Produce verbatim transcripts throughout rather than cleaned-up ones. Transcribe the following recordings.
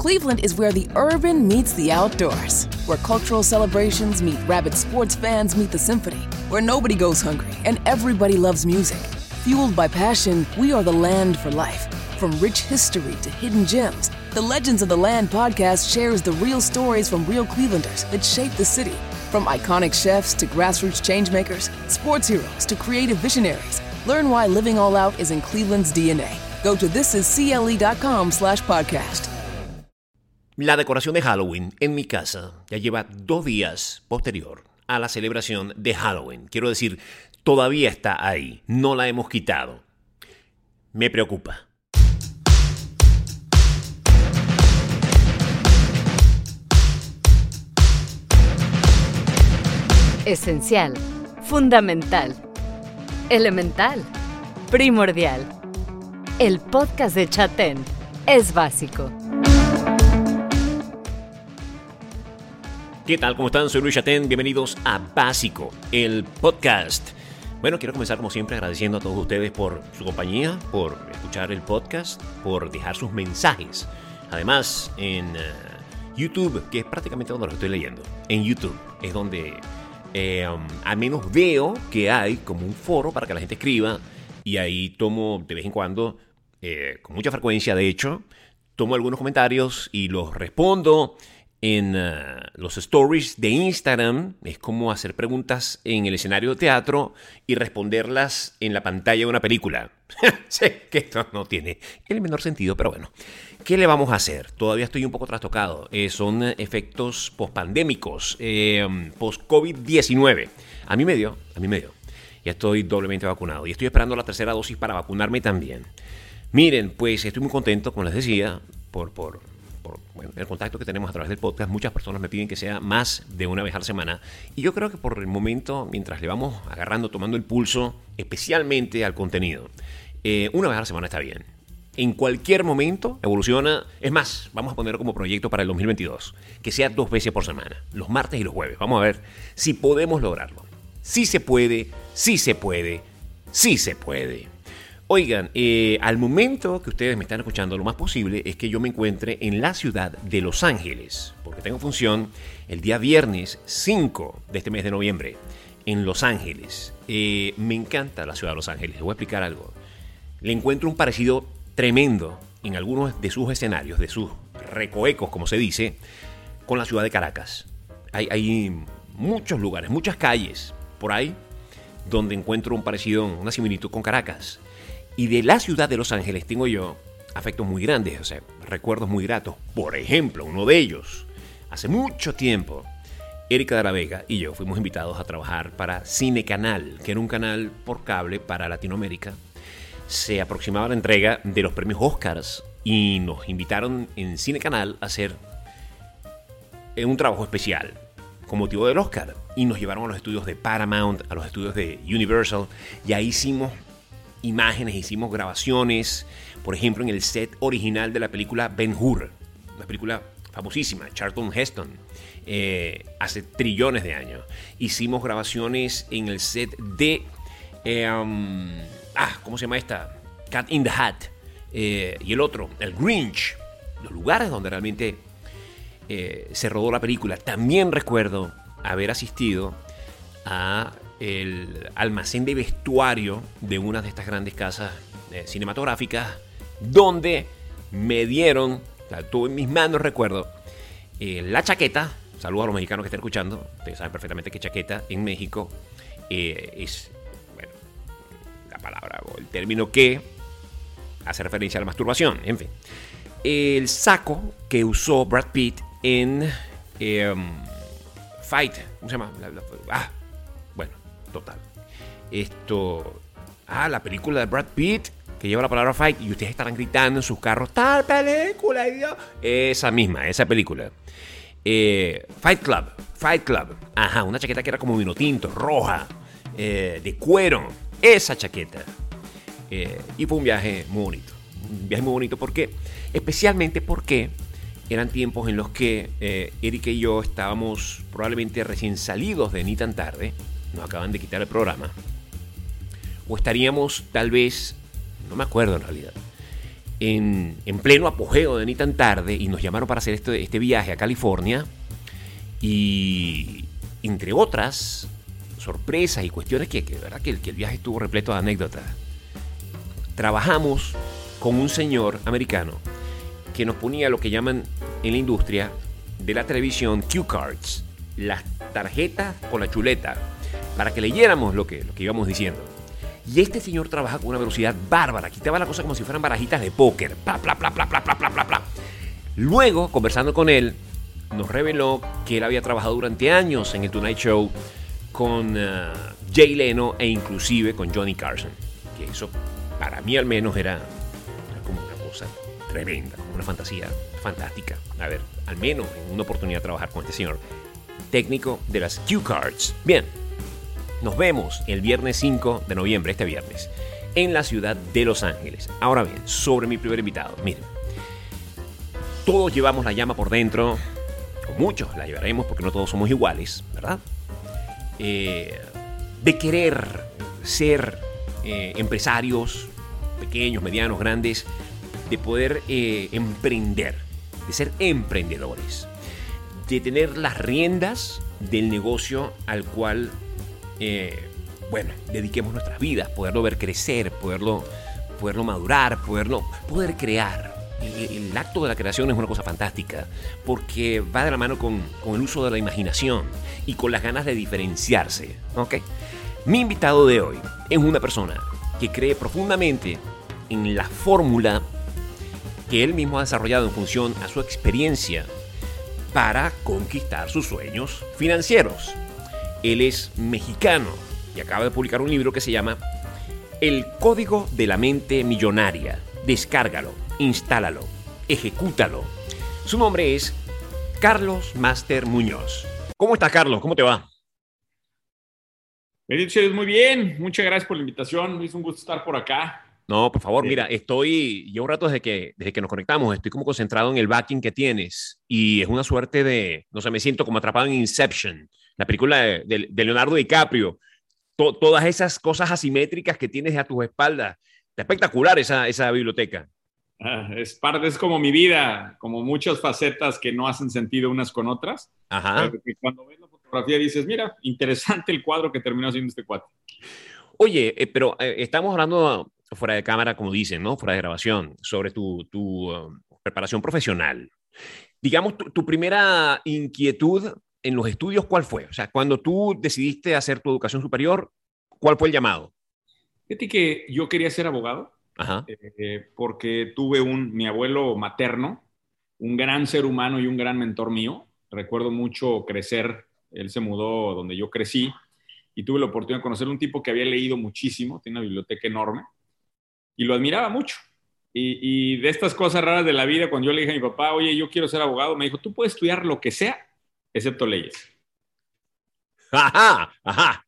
Cleveland is where the urban meets the outdoors, where cultural celebrations meet rabid sports fans meet the symphony, where nobody goes hungry and everybody loves music. Fueled by passion, we are the land for life. From rich history to hidden gems, the Legends of the Land podcast shares the real stories from real Clevelanders that shape the city. From iconic chefs to grassroots changemakers, sports heroes to creative visionaries, learn why living all out is in Cleveland's D N A. Go to thisiscle.com slash podcast. La decoración de Halloween en mi casa ya lleva dos días posterior a la celebración de Halloween. Quiero decir, todavía está ahí, no la hemos quitado. Me preocupa. Esencial, fundamental, elemental, primordial. El podcast de Chatén es básico. ¿Qué tal? ¿Cómo están? Soy Luis Chatén. Bienvenidos a Básico, el podcast. Bueno, quiero comenzar como siempre agradeciendo a todos ustedes por su compañía, por escuchar el podcast, por dejar sus mensajes. Además, en uh, YouTube, que es prácticamente donde lo estoy leyendo, en YouTube es donde eh, um, al menos veo que hay como un foro para que la gente escriba y ahí tomo de vez en cuando, eh, con mucha frecuencia de hecho, tomo algunos comentarios y los respondo. En uh, los stories de Instagram es como hacer preguntas en el escenario de teatro y responderlas en la pantalla de una película. Sé que esto no tiene el menor sentido, pero bueno, ¿qué le vamos a hacer? Todavía estoy un poco trastocado. Eh, son efectos pospandémicos, eh, post-COVID diecinueve. A mí me dio, a mí me dio. Ya estoy doblemente vacunado y estoy esperando la tercera dosis para vacunarme también. Miren, pues estoy muy contento, como les decía, por... por Por, bueno, el contacto que tenemos a través del podcast. Muchas personas me piden que sea más de una vez a la semana y yo creo que por el momento, mientras le vamos agarrando, tomando el pulso especialmente al contenido, eh, una vez a la semana está bien. En cualquier momento evoluciona. Es más, vamos a poner como proyecto para el dos mil veintidós que sea dos veces por semana, los martes y los jueves. Vamos a ver si podemos lograrlo. Sí se puede, sí se puede, sí se puede. Oigan, eh, al momento que ustedes me están escuchando, lo más posible es que yo me encuentre en la ciudad de Los Ángeles, porque tengo función el día viernes cinco de este mes de noviembre en Los Ángeles. Eh, me encanta la ciudad de Los Ángeles, les voy a explicar algo. Le encuentro un parecido tremendo en algunos de sus escenarios, de sus recoecos, como se dice, con la ciudad de Caracas. Hay, hay muchos lugares, muchas calles por ahí donde encuentro un parecido, una similitud con Caracas. Y de la ciudad de Los Ángeles tengo yo afectos muy grandes, o sea, recuerdos muy gratos. Por ejemplo, uno de ellos, hace mucho tiempo, Erika de la Vega y yo fuimos invitados a trabajar para Cine Canal, que era un canal por cable para Latinoamérica. Se aproximaba la entrega de los premios Oscars y nos invitaron en Cine Canal a hacer un trabajo especial con motivo del Oscar. Y nos llevaron a los estudios de Paramount, a los estudios de Universal, y ahí hicimos imágenes, hicimos grabaciones, por ejemplo en el set original de la película Ben-Hur, una película famosísima, Charlton Heston, eh, hace trillones de años. Hicimos grabaciones en el set de, eh, um, ah, ¿cómo se llama esta? Cat in the Hat, eh, y el otro, el Grinch, los lugares donde realmente eh, se rodó la película. También recuerdo haber asistido a el almacén de vestuario de una de estas grandes casas eh, cinematográficas, donde me dieron, o sea, tuve en mis manos, recuerdo, eh, la chaqueta. Saludos a los mexicanos que estén escuchando. Ustedes saben perfectamente que chaqueta en México eh, es, bueno, la palabra o el término que hace referencia a la masturbación. En fin, el saco que usó Brad Pitt en eh, Fight, ¿cómo se llama? La, la, ah, bueno, total. Esto, ah, la película de Brad Pitt que lleva la palabra Fight y ustedes estarán gritando en sus carros, tal película, Dios. Esa misma, esa película. Eh, Fight Club, Fight Club. Ajá, una chaqueta que era como vino tinto, roja, eh, de cuero. Esa chaqueta. Eh, y fue un viaje muy bonito. Un viaje muy bonito porque, especialmente porque eran tiempos en los que eh, Erika y yo estábamos probablemente recién salidos de Ni Tan Tarde. Nos acaban de quitar el programa. O estaríamos tal vez, no me acuerdo en realidad, en, en pleno apogeo de Ni Tan Tarde y nos llamaron para hacer este, este viaje a California y entre otras sorpresas y cuestiones que, que, ¿verdad? que, el, que el viaje estuvo repleto de anécdotas. Trabajamos con un señor americano que nos ponía lo que llaman en la industria de la televisión cue cards, las tarjetas con la chuleta, para que leyéramos lo que, lo que íbamos diciendo. Y este señor trabaja con una velocidad bárbara, quitaba la cosa como si fueran barajitas de póker. Pla, pla, pla, pla, pla, pla, pla, pla, pla. Luego, conversando con él, nos reveló que él había trabajado durante años en el Tonight Show con uh, Jay Leno e inclusive con Johnny Carson. Que eso, para mí al menos, era, era como una cosa tremenda, como una fantasía fantástica. A ver, al menos en una oportunidad de trabajar con este señor técnico de las cue cards. Bien. Nos vemos el viernes cinco de noviembre, este viernes, en la ciudad de Los Ángeles. Ahora bien, sobre mi primer invitado. Miren, todos llevamos la llama por dentro, o muchos la llevaremos porque no todos somos iguales, ¿verdad? Eh, de querer ser eh, empresarios, pequeños, medianos, grandes, de poder eh, emprender, de ser emprendedores, de tener las riendas del negocio al cual Eh, bueno, dediquemos nuestras vidas, poderlo ver crecer, poderlo, poderlo madurar, poderlo, poder crear. El, el acto de la creación es una cosa fantástica porque va de la mano con, con el uso de la imaginación y con las ganas de diferenciarse, ¿ok? Mi invitado de hoy es una persona que cree profundamente en la fórmula que él mismo ha desarrollado en función a su experiencia para conquistar sus sueños financieros. Él es mexicano y acaba de publicar un libro que se llama El Código de la Mente Millonaria. Descárgalo, instálalo, ejecútalo. Su nombre es Carlos Master Muñoz. ¿Cómo estás, Carlos? ¿Cómo te va? Muy bien. Muchas gracias por la invitación. Es un gusto estar por acá. No, por favor, mira, estoy, llevo un rato desde que, desde que nos conectamos, estoy como concentrado en el backing que tienes y es una suerte de, no sé, me siento como atrapado en Inception, la película de, de, de Leonardo DiCaprio, to, todas esas cosas asimétricas que tienes a tus espaldas. Está espectacular esa, esa biblioteca. Ah, es parte, es como mi vida, como muchas facetas que no hacen sentido unas con otras. Ajá. Porque cuando ves la fotografía dices, mira, interesante el cuadro que terminó haciendo este cuate. Oye, eh, pero eh, estamos hablando fuera de cámara, como dicen, ¿no? Fuera de grabación, sobre tu, tu uh, preparación profesional. Digamos, tu, tu primera inquietud en los estudios, ¿cuál fue? O sea, cuando tú decidiste hacer tu educación superior, ¿cuál fue el llamado? Fíjate que yo quería ser abogado. Ajá. Eh, porque tuve un, mi abuelo materno, un gran ser humano y un gran mentor mío. Recuerdo mucho crecer, él se mudó donde yo crecí y tuve la oportunidad de conocer un tipo que había leído muchísimo, tiene una biblioteca enorme y lo admiraba mucho. Y, y de estas cosas raras de la vida, cuando yo le dije a mi papá, oye, yo quiero ser abogado, me dijo, tú puedes estudiar lo que sea, excepto leyes. Ajá, ajá.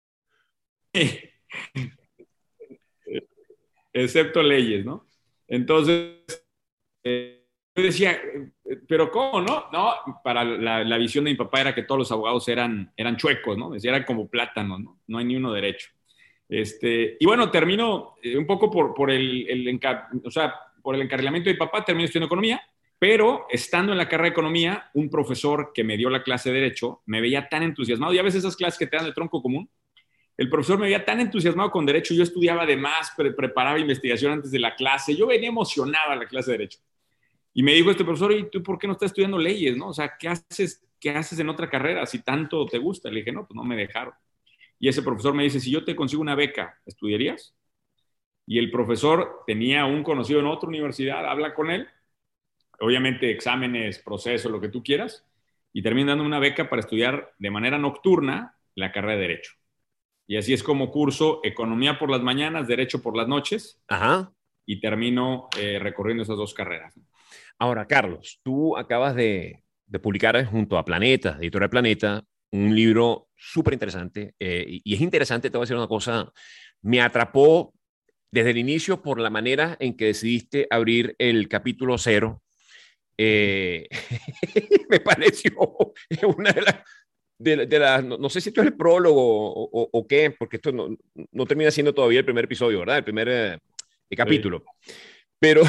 Excepto leyes, ¿no? Entonces, eh, yo decía, ¿pero cómo, no? No, para la, la visión de mi papá era que todos los abogados eran, eran chuecos, ¿no? Decía, eran como plátanos, ¿no? No hay ni uno derecho. Este, y bueno, termino eh, un poco por, por, el, el encar o sea, por el encarrilamiento de mi papá, termino estudiando economía, pero estando en la carrera de economía, un profesor que me dio la clase de Derecho me veía tan entusiasmado, ya ves esas clases que te dan de tronco común. El profesor me veía tan entusiasmado con Derecho, yo estudiaba de más, pre preparaba investigación antes de la clase, yo venía emocionado a la clase de Derecho. Y me dijo este profesor, ¿y tú por qué no estás estudiando leyes, no? O sea, ¿qué haces, qué haces en otra carrera si tanto te gusta? Le dije, no, pues no me dejaron. Y ese profesor me dice, si yo te consigo una beca, ¿estudiarías? Y el profesor tenía un conocido en otra universidad, habla con él, obviamente exámenes, proceso, lo que tú quieras, y termina dando una beca para estudiar de manera nocturna la carrera de Derecho. Y así es como curso Economía por las mañanas, Derecho por las noches. Ajá. Y termino eh, recorriendo esas dos carreras. Ahora, Carlos, tú acabas de, de publicar junto a Planeta, Editorial Planeta, un libro súper interesante. Eh, y, y es interesante, te voy a decir una cosa, me atrapó desde el inicio por la manera en que decidiste abrir el capítulo cero. Eh, me pareció una de las... De, de la, no, no sé si esto es el prólogo o, o, o qué, porque esto no, no termina siendo todavía el primer episodio, ¿verdad? El primer eh, el capítulo. Sí. Pero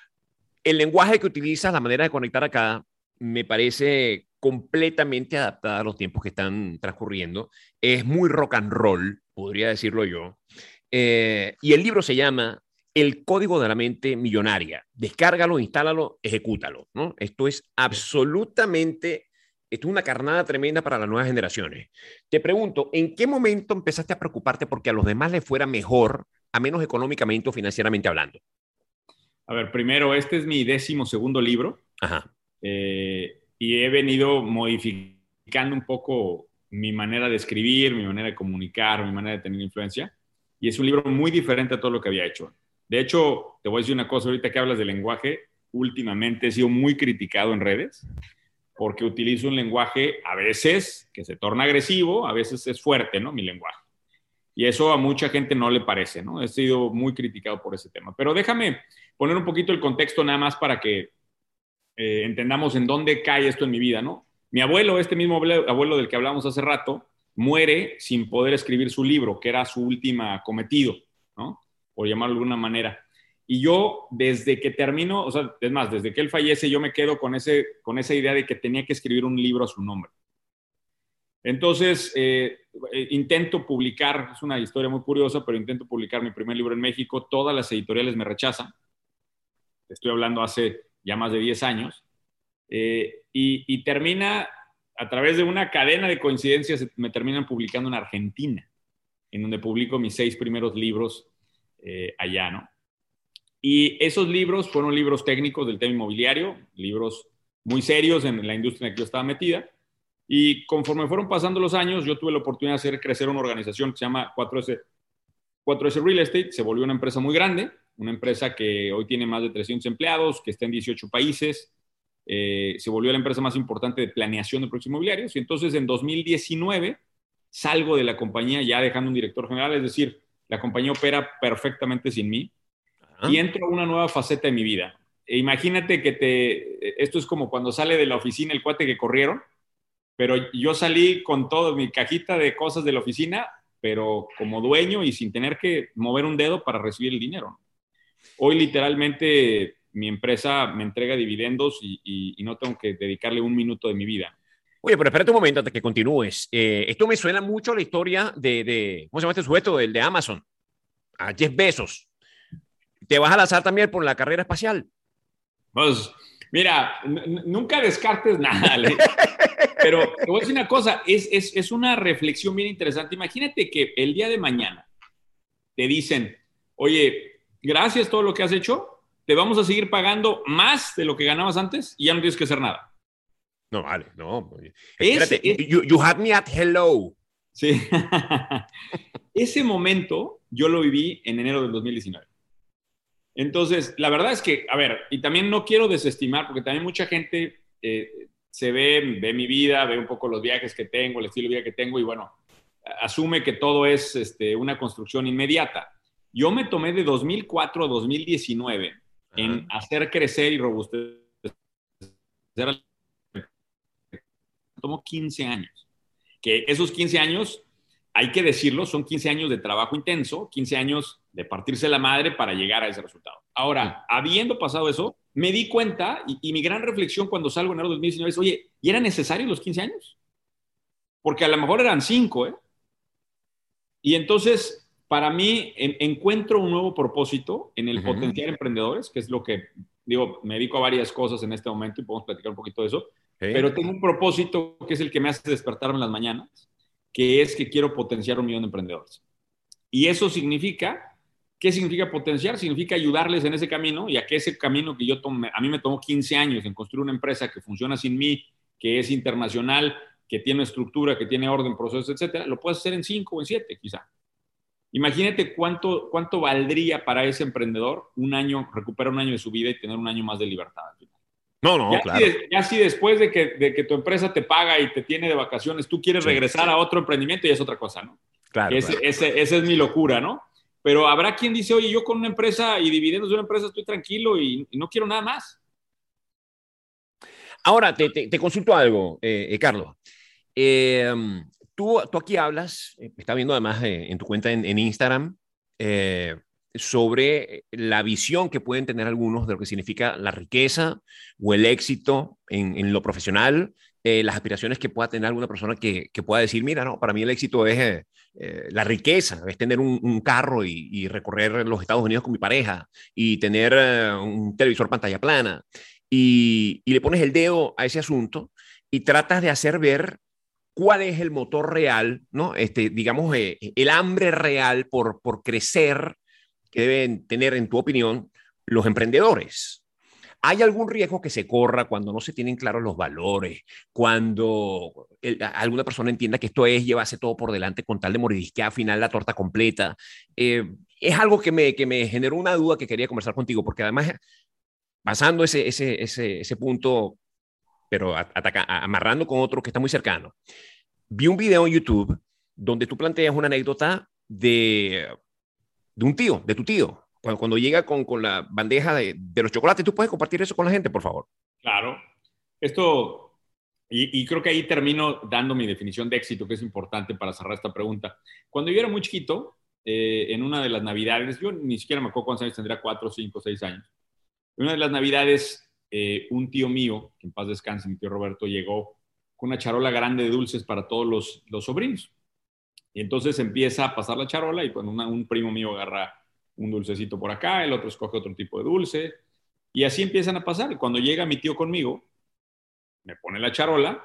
el lenguaje que utilizas, la manera de conectar acá, me parece completamente adaptada a los tiempos que están transcurriendo. Es muy rock and roll, podría decirlo yo. Eh, y el libro se llama El Código de la Mente Millonaria. Descárgalo, instálalo, ejecútalo, ¿no? Esto es absolutamente, esto es una carnada tremenda para las nuevas generaciones. Te pregunto, ¿en qué momento empezaste a preocuparte porque a los demás les fuera mejor, a menos económicamente o financieramente hablando? A ver, primero, este es mi décimo segundo libro. Ajá. Eh, y he venido modificando un poco mi manera de escribir, mi manera de comunicar, mi manera de tener influencia. Y es un libro muy diferente a todo lo que había hecho. De hecho, te voy a decir una cosa, ahorita que hablas de lenguaje, últimamente he sido muy criticado en redes porque utilizo un lenguaje a veces que se torna agresivo, a veces es fuerte, ¿no? Mi lenguaje. Y eso a mucha gente no le parece, ¿no? He sido muy criticado por ese tema. Pero déjame poner un poquito el contexto nada más para que eh, entendamos en dónde cae esto en mi vida, ¿no? Mi abuelo, este mismo abuelo del que hablamos hace rato, muere sin poder escribir su libro, que era su última cometido, ¿no? Por llamarlo de alguna manera. Y yo, desde que termino, o sea, es más, desde que él fallece, yo me quedo con, ese, con esa idea de que tenía que escribir un libro a su nombre. Entonces, eh, intento publicar, es una historia muy curiosa, pero intento publicar mi primer libro en México. Todas las editoriales me rechazan. Estoy hablando hace ya más de diez años. Eh, y, y termina, a través de una cadena de coincidencias, me terminan publicando en Argentina, en donde publico mis seis primeros libros eh, allá, ¿no? Y esos libros fueron libros técnicos del tema inmobiliario, libros muy serios en la industria en la que yo estaba metida. Y conforme fueron pasando los años, yo tuve la oportunidad de hacer crecer una organización que se llama cuatro ese, cuatro ese Real Estate. Se volvió una empresa muy grande, una empresa que hoy tiene más de trescientos empleados, que está en dieciocho países. Eh, se volvió la empresa más importante de planeación de proyectos inmobiliarios. Y entonces en dos mil diecinueve salgo de la compañía ya dejando un director general, es decir, la compañía opera perfectamente sin mí. ¿Ah? Y entro a una nueva faceta de mi vida. E imagínate que te, esto es como cuando sale de la oficina el cuate que corrieron, pero yo salí con toda mi cajita de cosas de la oficina, pero como dueño y sin tener que mover un dedo para recibir el dinero. Hoy literalmente mi empresa me entrega dividendos y, y, y no tengo que dedicarle un minuto de mi vida. Oye, pero espérate un momento antes que continúes. Eh, esto me suena mucho a la historia de, de ¿cómo se llama este sujeto? El de Amazon, a Jeff Bezos. ¿Te vas a lanzar también por la carrera espacial? Pues, mira, nunca descartes nada, ¿le? Pero te voy a decir una cosa, es, es, es una reflexión bien interesante. Imagínate que el día de mañana te dicen, oye, gracias a todo lo que has hecho, te vamos a seguir pagando más de lo que ganabas antes y ya no tienes que hacer nada. No, vale, no. Espérate, es, you, you had me at hello. Sí. Ese momento yo lo viví en enero del dos mil diecinueve. Entonces, la verdad es que, a ver, y también no quiero desestimar, porque también mucha gente eh, se ve, ve mi vida, ve un poco los viajes que tengo, el estilo de vida que tengo, y bueno, asume que todo es este, una construcción inmediata. Yo me tomé de dos mil cuatro a dos mil diecinueve Ajá. en hacer crecer y robustecer. Tomó quince años. Que esos quince años, hay que decirlo, son quince años de trabajo intenso, quince años de partirse la madre para llegar a ese resultado. Ahora, habiendo pasado eso, me di cuenta, y, y mi gran reflexión cuando salgo en enero de dos mil diecinueve es, oye, ¿y eran necesarios los quince años? Porque a lo mejor eran cinco, ¿eh? Y entonces, para mí, en, encuentro un nuevo propósito en el uh-huh. potenciar emprendedores, que es lo que, digo, me dedico a varias cosas en este momento y podemos platicar un poquito de eso, ¿sí? Pero tengo un propósito que es el que me hace despertarme en las mañanas, que es que quiero potenciar un millón de emprendedores. Y eso significa, ¿qué significa potenciar? Significa ayudarles en ese camino, y a que ese camino que yo tomé, a mí me tomó quince años en construir una empresa que funciona sin mí, que es internacional, que tiene estructura, que tiene orden, procesos, etcétera, lo puedes hacer en cinco o en siete, quizá. Imagínate cuánto, cuánto valdría para ese emprendedor un año, recuperar un año de su vida y tener un año más de libertad al final. No, no, ya claro. Si, ya si después de que, de que tu empresa te paga y te tiene de vacaciones, tú quieres sí, regresar sí. a otro emprendimiento, y es otra cosa, ¿no? Claro, ese, claro. Ese, esa es mi locura, ¿no? Pero habrá quien dice, oye, yo con una empresa y dividendos de una empresa estoy tranquilo y, y no quiero nada más. Ahora, te, te, te consulto algo, eh, eh, Carlos. Eh, tú, tú aquí hablas, eh, está viendo además eh, en tu cuenta en, en Instagram, eh, sobre la visión que pueden tener algunos de lo que significa la riqueza o el éxito en, en lo profesional, eh, las aspiraciones que pueda tener alguna persona que, que pueda decir, mira, no, para mí el éxito es eh, eh, la riqueza, es tener un, un carro y, y recorrer los Estados Unidos con mi pareja y tener eh, un televisor pantalla plana. Y, y le pones el dedo a ese asunto y tratas de hacer ver cuál es el motor real, ¿no? Este, digamos, eh, el hambre real por, por crecer que deben tener, en tu opinión, los emprendedores. ¿Hay algún riesgo que se corra cuando no se tienen claros los valores, cuando el, alguna persona entienda que esto es llevarse todo por delante con tal de mordisquear al final la torta completa? Eh, es algo que me, que me generó una duda que quería conversar contigo, porque además, pasando ese, ese, ese, ese punto, pero ataca, amarrando con otro que está muy cercano, vi un video en YouTube donde tú planteas una anécdota de, de un tío, de tu tío. Cuando, cuando llega con, con la bandeja de, de los chocolates, ¿tú puedes compartir eso con la gente, por favor? Claro. Esto, y, y creo que ahí termino dando mi definición de éxito, que es importante para cerrar esta pregunta. Cuando yo era muy chiquito, eh, en una de las navidades, yo ni siquiera me acuerdo cuántos años tendría, cuatro, cinco, seis años. En una de las navidades, eh, un tío mío, que en paz descanse, mi tío Roberto, llegó con una charola grande de dulces para todos los, los sobrinos. Y entonces empieza a pasar la charola y cuando una, un primo mío agarra un dulcecito por acá, el otro escoge otro tipo de dulce, y así empiezan a pasar. Y cuando llega mi tío conmigo, me pone la charola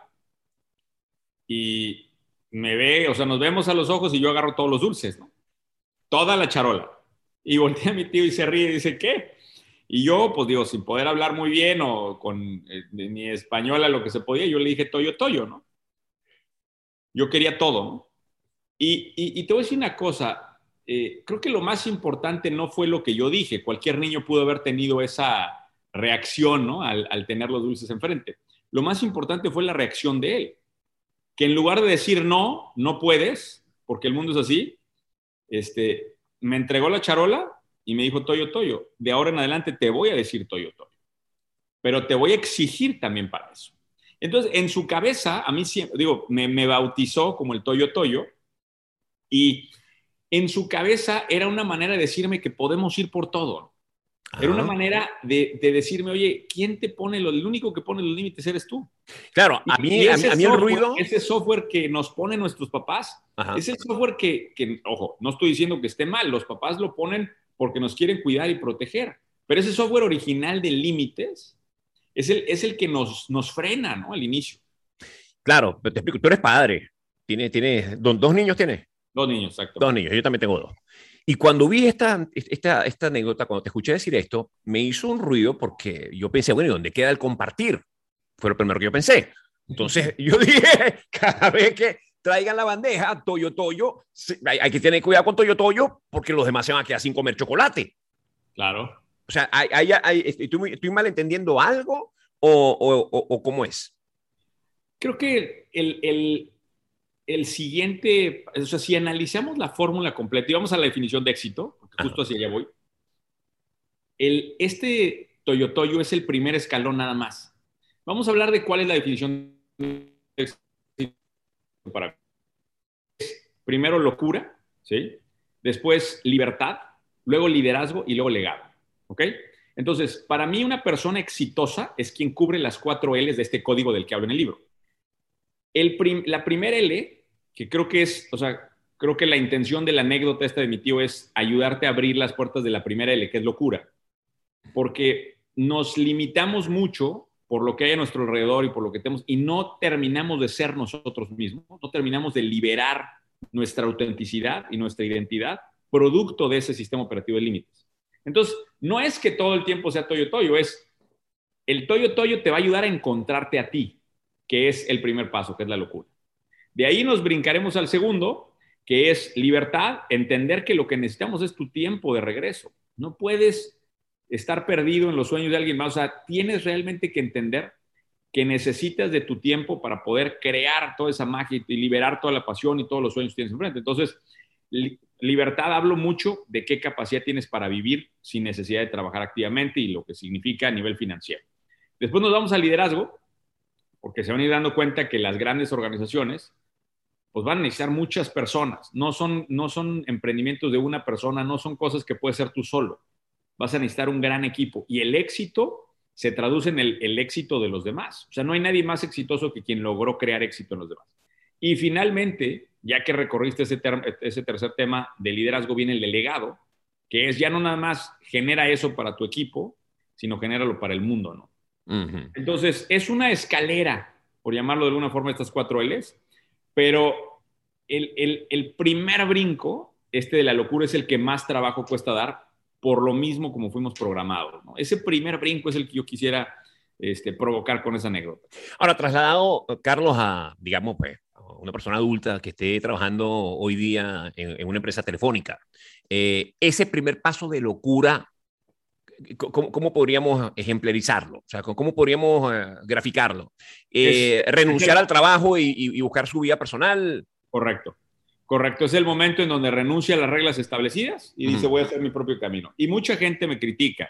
y me ve, o sea, nos vemos a los ojos y yo agarro todos los dulces, ¿no? Toda la charola. Y voltea a mi tío y se ríe y dice, ¿qué? Y yo, pues digo, sin poder hablar muy bien o con eh, mi española lo que se podía, yo le dije toyo, toyo, ¿no? Yo quería todo, ¿no? Y, y, y te voy a decir una cosa, eh, creo que lo más importante no fue lo que yo dije. Cualquier niño pudo haber tenido esa reacción, ¿no? Al, al tener los dulces enfrente. Lo más importante fue la reacción de él, que en lugar de decir no, no puedes, porque el mundo es así, este, me entregó la charola y me dijo, toyo, toyo, de ahora en adelante te voy a decir toyo, toyo, pero te voy a exigir también para eso. Entonces, en su cabeza, a mí siempre, digo, me, me bautizó como el toyo, toyo, y en su cabeza era una manera de decirme que podemos ir por todo. Era una manera de, de decirme, oye, ¿quién te pone los, el único que pone los límites eres tú? Claro, a mí, y a mí, a mí el software, ruido... ese software que nos ponen nuestros papás, Ajá. es el software que, que, ojo, no estoy diciendo que esté mal, los papás lo ponen porque nos quieren cuidar y proteger, pero ese software original de límites es el, es el que nos, nos frena, ¿no? Al inicio. Claro, pero te explico, tú eres padre, tienes, tienes, ¿dos, dos niños tienes? Dos niños, exacto. Dos niños, yo también tengo dos. Y cuando vi esta, esta, esta anécdota, cuando te escuché decir esto, me hizo un ruido porque yo pensé, bueno, ¿y dónde queda el compartir? Fue lo primero que yo pensé. Entonces yo dije, cada vez que traigan la bandeja, toyo, toyo, hay, hay que tener cuidado con toyo, toyo, porque los demás se van a quedar sin comer chocolate. Claro. O sea, hay, hay, hay, ¿estoy, ¿estoy malentendiendo algo o, o, o, o cómo es? Creo que el... el... el siguiente, o sea, si analizamos la fórmula completa y vamos a la definición de éxito, porque justo hacia allá voy, el, este toyo toyo es el primer escalón nada más. Vamos a hablar de cuál es la definición de éxito para primero locura, ¿sí? Después libertad, luego liderazgo y luego legado, ¿ok? Entonces, para mí una persona exitosa es quien cubre las cuatro L's de este código del que hablo en el libro. El prim, la primera L, que creo que es, o sea, creo que la intención de la anécdota esta de mi tío es ayudarte a abrir las puertas de la primera L, que es locura. Porque nos limitamos mucho por lo que hay a nuestro alrededor y por lo que tenemos, y no terminamos de ser nosotros mismos, no terminamos de liberar nuestra autenticidad y nuestra identidad producto de ese sistema operativo de límites. Entonces, no es que todo el tiempo sea toyo toyo, es el toyo toyo te va a ayudar a encontrarte a ti, que es el primer paso, que es la locura. De ahí nos brincaremos al segundo, que es libertad, entender que lo que necesitamos es tu tiempo de regreso. No puedes estar perdido en los sueños de alguien más. O sea, tienes realmente que entender que necesitas de tu tiempo para poder crear toda esa magia y liberar toda la pasión y todos los sueños que tienes enfrente. Entonces, li- libertad, hablo mucho de qué capacidad tienes para vivir sin necesidad de trabajar activamente y lo que significa a nivel financiero. Después nos vamos al liderazgo, porque se van a ir dando cuenta que las grandes organizaciones pues van a necesitar muchas personas. No son, no son emprendimientos de una persona, no son cosas que puedes hacer tú solo. Vas a necesitar un gran equipo. Y el éxito se traduce en el, el éxito de los demás. O sea, no hay nadie más exitoso que quien logró crear éxito en los demás. Y finalmente, ya que recorriste ese, ter- ese tercer tema de liderazgo, viene el delegado, que es ya no nada más genera eso para tu equipo, sino genéralo para el mundo, ¿no? Uh-huh. Entonces, es una escalera, por llamarlo de alguna forma, estas cuatro L's, pero el, el, el primer brinco, este de la locura, es el que más trabajo cuesta dar, por lo mismo como fuimos programados, ¿no? Ese primer brinco es el que yo quisiera este, provocar con esa anécdota. Ahora, trasladado, Carlos, a, digamos, pues, una persona adulta que esté trabajando hoy día en, en una empresa telefónica, eh, ese primer paso de locura, ¿cómo, cómo podríamos ejemplarizarlo? O sea, ¿cómo podríamos eh, graficarlo? Eh, es, ¿Renunciar es el... al trabajo y, y, y buscar su vida personal? Correcto. Correcto, es el momento en donde renuncia a las reglas establecidas y dice, uh-huh. voy a hacer mi propio camino. Y mucha gente me critica,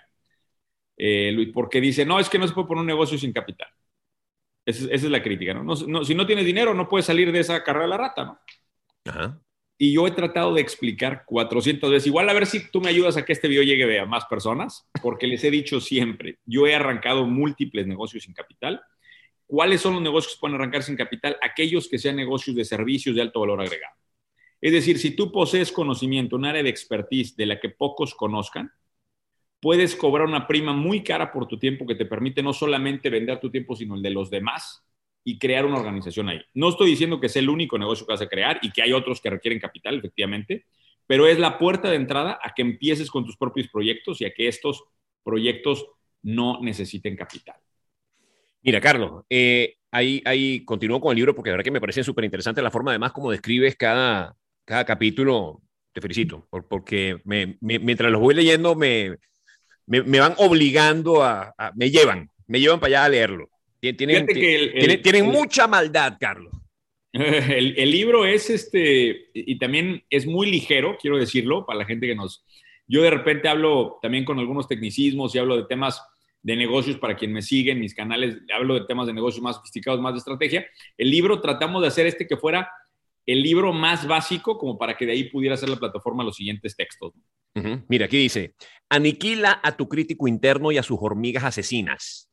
eh, Luis, porque dice, no, es que no se puede poner un negocio sin capital. Esa, esa es la crítica, ¿no? No, no si no tienes dinero, no puedes salir de esa carrera de la rata, ¿no? Uh-huh. Y yo he tratado de explicar cuatrocientas veces, igual a ver si tú me ayudas a que este video llegue a más personas, porque les he dicho siempre, yo he arrancado múltiples negocios sin capital. ¿Cuáles son los negocios que pueden arrancar sin capital? Aquellos que sean negocios de servicios de alto valor agregado. Es decir, si tú posees conocimiento, un área de expertise de la que pocos conozcan, puedes cobrar una prima muy cara por tu tiempo que te permite no solamente vender tu tiempo, sino el de los demás y crear una organización ahí. No estoy diciendo que sea el único negocio que vas a crear y que hay otros que requieren capital, efectivamente, pero es la puerta de entrada a que empieces con tus propios proyectos y a que estos proyectos no necesiten capital. Mira, Carlos, eh, ahí, ahí continúo con el libro porque la verdad que me parece súper interesante la forma además como describes cada... Cada capítulo, te felicito, por, porque me, me, mientras los voy leyendo me, me, me van obligando a, a, me llevan, me llevan para allá a leerlo. Tienen, tienen, el, el, tienen, tienen el, mucha maldad, Carlos. El, el libro es este, y también es muy ligero, quiero decirlo, para la gente que nos... Yo de repente hablo también con algunos tecnicismos y hablo de temas de negocios para quien me sigue en mis canales, hablo de temas de negocios más sofisticados, más de estrategia. El libro tratamos de hacer este que fuera el libro más básico, como para que de ahí pudiera ser la plataforma los siguientes textos. Uh-huh. Mira, aquí dice, aniquila a tu crítico interno y a sus hormigas asesinas.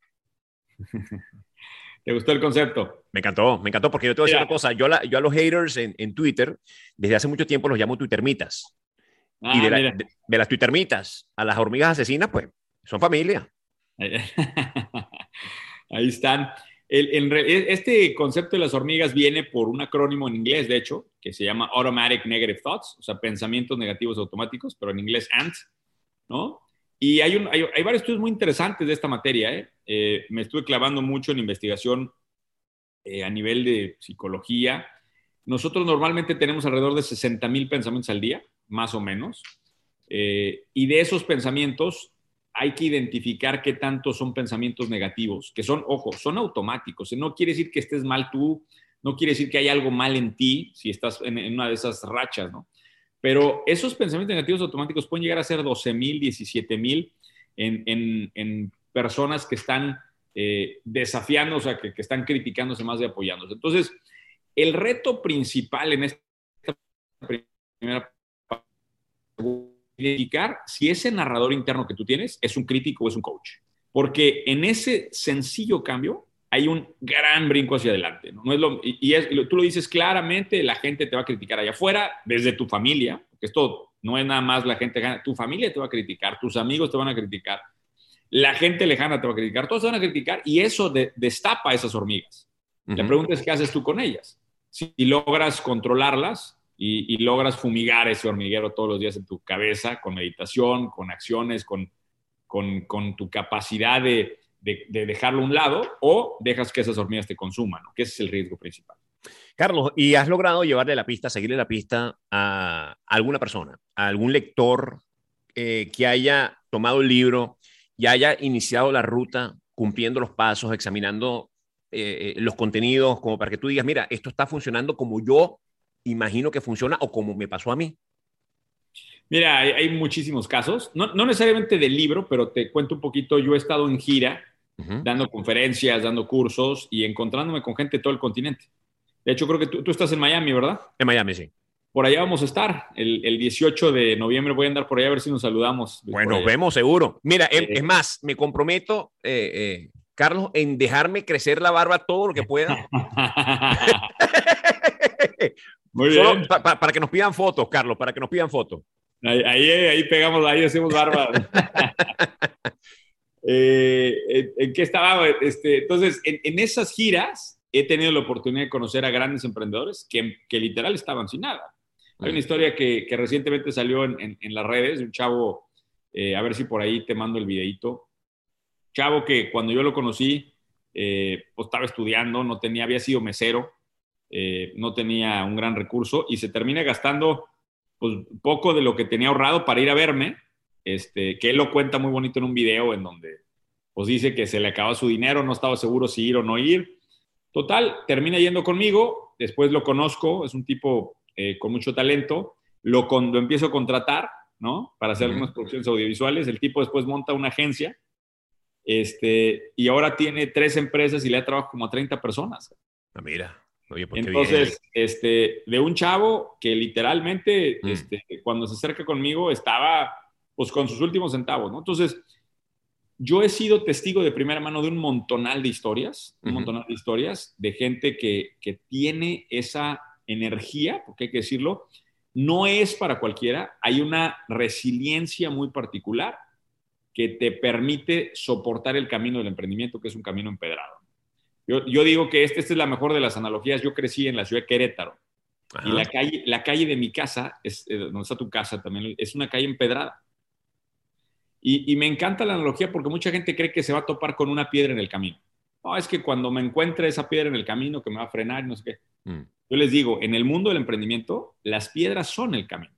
¿Te gustó el concepto? Me encantó, me encantó, porque yo te voy a decir una cosa, yo, la, yo a los haters en, en Twitter, desde hace mucho tiempo los llamo twittermitas. Ah, y de, la, de, de las twittermitas a las hormigas asesinas, pues, son familia. Ahí están. El, el, este concepto de las hormigas viene por un acrónimo en inglés, de hecho, que se llama Automatic Negative Thoughts, o sea, pensamientos negativos automáticos, pero en inglés A N T, ¿no? Y hay, un, hay, hay varios estudios muy interesantes de esta materia, ¿eh? Eh, me estuve clavando mucho en investigación eh, a nivel de psicología. Nosotros normalmente tenemos alrededor de sesenta mil pensamientos al día, más o menos, eh, y de esos pensamientos hay que identificar qué tanto son pensamientos negativos, que son, ojo, son automáticos. No quiere decir que estés mal tú, no quiere decir que hay algo mal en ti si estás en, en una de esas rachas, ¿no? Pero esos pensamientos negativos automáticos pueden llegar a ser doce mil, diecisiete mil en, en, en personas que están eh, desafiando, o sea, que, que están criticándose más de apoyándose. Entonces, el reto principal en esta primera parte, identificar si ese narrador interno que tú tienes es un crítico o es un coach. Porque en ese sencillo cambio hay un gran brinco hacia adelante, ¿no? No es lo, y y es, tú lo dices claramente, la gente te va a criticar allá afuera, desde tu familia, porque esto no es nada más la gente gana, tu familia te va a criticar, tus amigos te van a criticar, la gente lejana te va a criticar, todos te van a criticar y eso de, destapa a esas hormigas. Uh-huh. La pregunta es, ¿qué haces tú con ellas? Si logras controlarlas, Y, y logras fumigar ese hormiguero todos los días en tu cabeza con meditación, con acciones, con, con, con tu capacidad de, de, de dejarlo a un lado o dejas que esas hormigas te consuman, ¿no? Que ese es el riesgo principal. Carlos, ¿y has logrado llevarle la pista, seguirle la pista a alguna persona, a algún lector eh, que haya tomado el libro y haya iniciado la ruta cumpliendo los pasos, examinando eh, los contenidos como para que tú digas, mira, esto está funcionando como yo imagino que funciona o como me pasó a mí? Mira, hay, hay muchísimos casos, no, no necesariamente del libro, pero te cuento un poquito. Yo he estado en gira, uh-huh. dando conferencias, dando cursos y encontrándome con gente de todo el continente. De hecho, creo que tú, tú estás en Miami, ¿verdad? En Miami, sí. Por allá vamos a estar. El, el dieciocho de noviembre voy a andar por allá a ver si nos saludamos. Pues por nos allá. vemos seguro. Mira, es, Eh, es más, me comprometo, eh, eh, Carlos, en dejarme crecer la barba todo lo que pueda. Muy Solo bien. pa- pa- para que nos pidan fotos, Carlos, para que nos pidan fotos. Ahí, ahí, ahí pegamos, ahí hacemos barba. eh, ¿en, en qué estaba? Este, entonces, en, en esas giras he tenido la oportunidad de conocer a grandes emprendedores que, que literal estaban sin nada. Hay una historia que, que recientemente salió en, en, en las redes de un chavo, eh, a ver si por ahí te mando el videito. Chavo que cuando yo lo conocí, eh, pues estaba estudiando, no tenía, había sido mesero, eh, no tenía un gran recurso y se termina gastando pues, poco de lo que tenía ahorrado para ir a verme, este, que él lo cuenta muy bonito en un video en donde pues dice que se le acababa su dinero, no estaba seguro si ir o no ir. Total, termina yendo conmigo, después lo conozco, es un tipo eh, con mucho talento, lo, con, lo empiezo a contratar, ¿no? Para hacer Uh-huh. algunas producciones audiovisuales, el tipo después monta una agencia, este, y ahora tiene tres empresas y le da trabajo como a treinta personas. Ah, mira, oye, pues qué bien. Entonces, este, de un chavo que literalmente, Mm. este, cuando se acerca conmigo, estaba pues con sus últimos centavos, ¿no? Entonces, yo he sido testigo de primera mano de un montonal de historias, un Ujú. montonal de historias de gente que, que tiene esa energía, porque hay que decirlo, no es para cualquiera, hay una resiliencia muy particular que te permite soportar el camino del emprendimiento, que es un camino empedrado. Yo, yo digo que esta, esta es la mejor de las analogías. Yo crecí en la ciudad de Querétaro Ajá. y la calle, la calle de mi casa, es, eh, donde está tu casa también, es una calle empedrada. Y, y me encanta la analogía porque mucha gente cree que se va a topar con una piedra en el camino. No, es que cuando me encuentre esa piedra en el camino que me va a frenar, no sé qué. Mm. Yo les digo, en el mundo del emprendimiento, las piedras son el camino.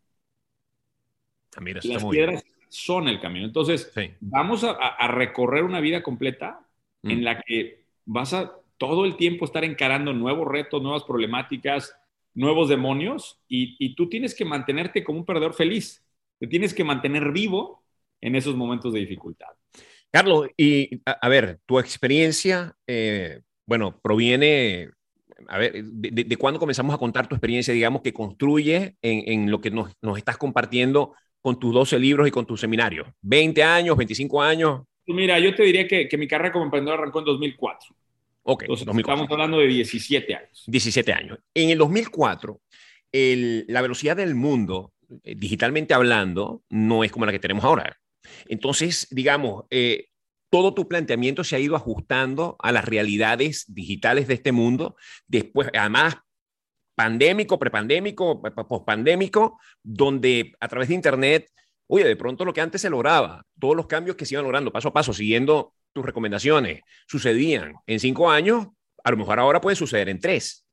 Ah, mira, eso está Las muy bien. piedras son el camino. Entonces, Sí. vamos a, a recorrer una vida completa Mm. en la que vas a todo el tiempo estar encarando nuevos retos, nuevas problemáticas, nuevos demonios, y, y tú tienes que mantenerte como un perdedor feliz. Te tienes que mantener vivo en esos momentos de dificultad. Carlos, y a, a ver, tu experiencia, eh, bueno, proviene, a ver, de, de, de cuándo comenzamos a contar tu experiencia, digamos, que construye en, en lo que nos, nos estás compartiendo con tus doce libros y con tus seminarios. ¿veinte años, veinticinco años? Mira, yo te diría que, que mi carrera como emprendedor arrancó en dos mil cuatro. Ok, Entonces, dos mil cuatro. estamos hablando de diecisiete años. diecisiete años. En el dos mil cuatro, el, la velocidad del mundo, eh, digitalmente hablando, no es como la que tenemos ahora. Entonces, digamos, eh, todo tu planteamiento se ha ido ajustando a las realidades digitales de este mundo. Después, además, pandémico, prepandémico, pospandémico, donde a través de Internet, oye, de pronto lo que antes se lograba, todos los cambios que se iban logrando paso a paso, siguiendo tus recomendaciones, sucedían en cinco años, a lo mejor ahora puede suceder en tres.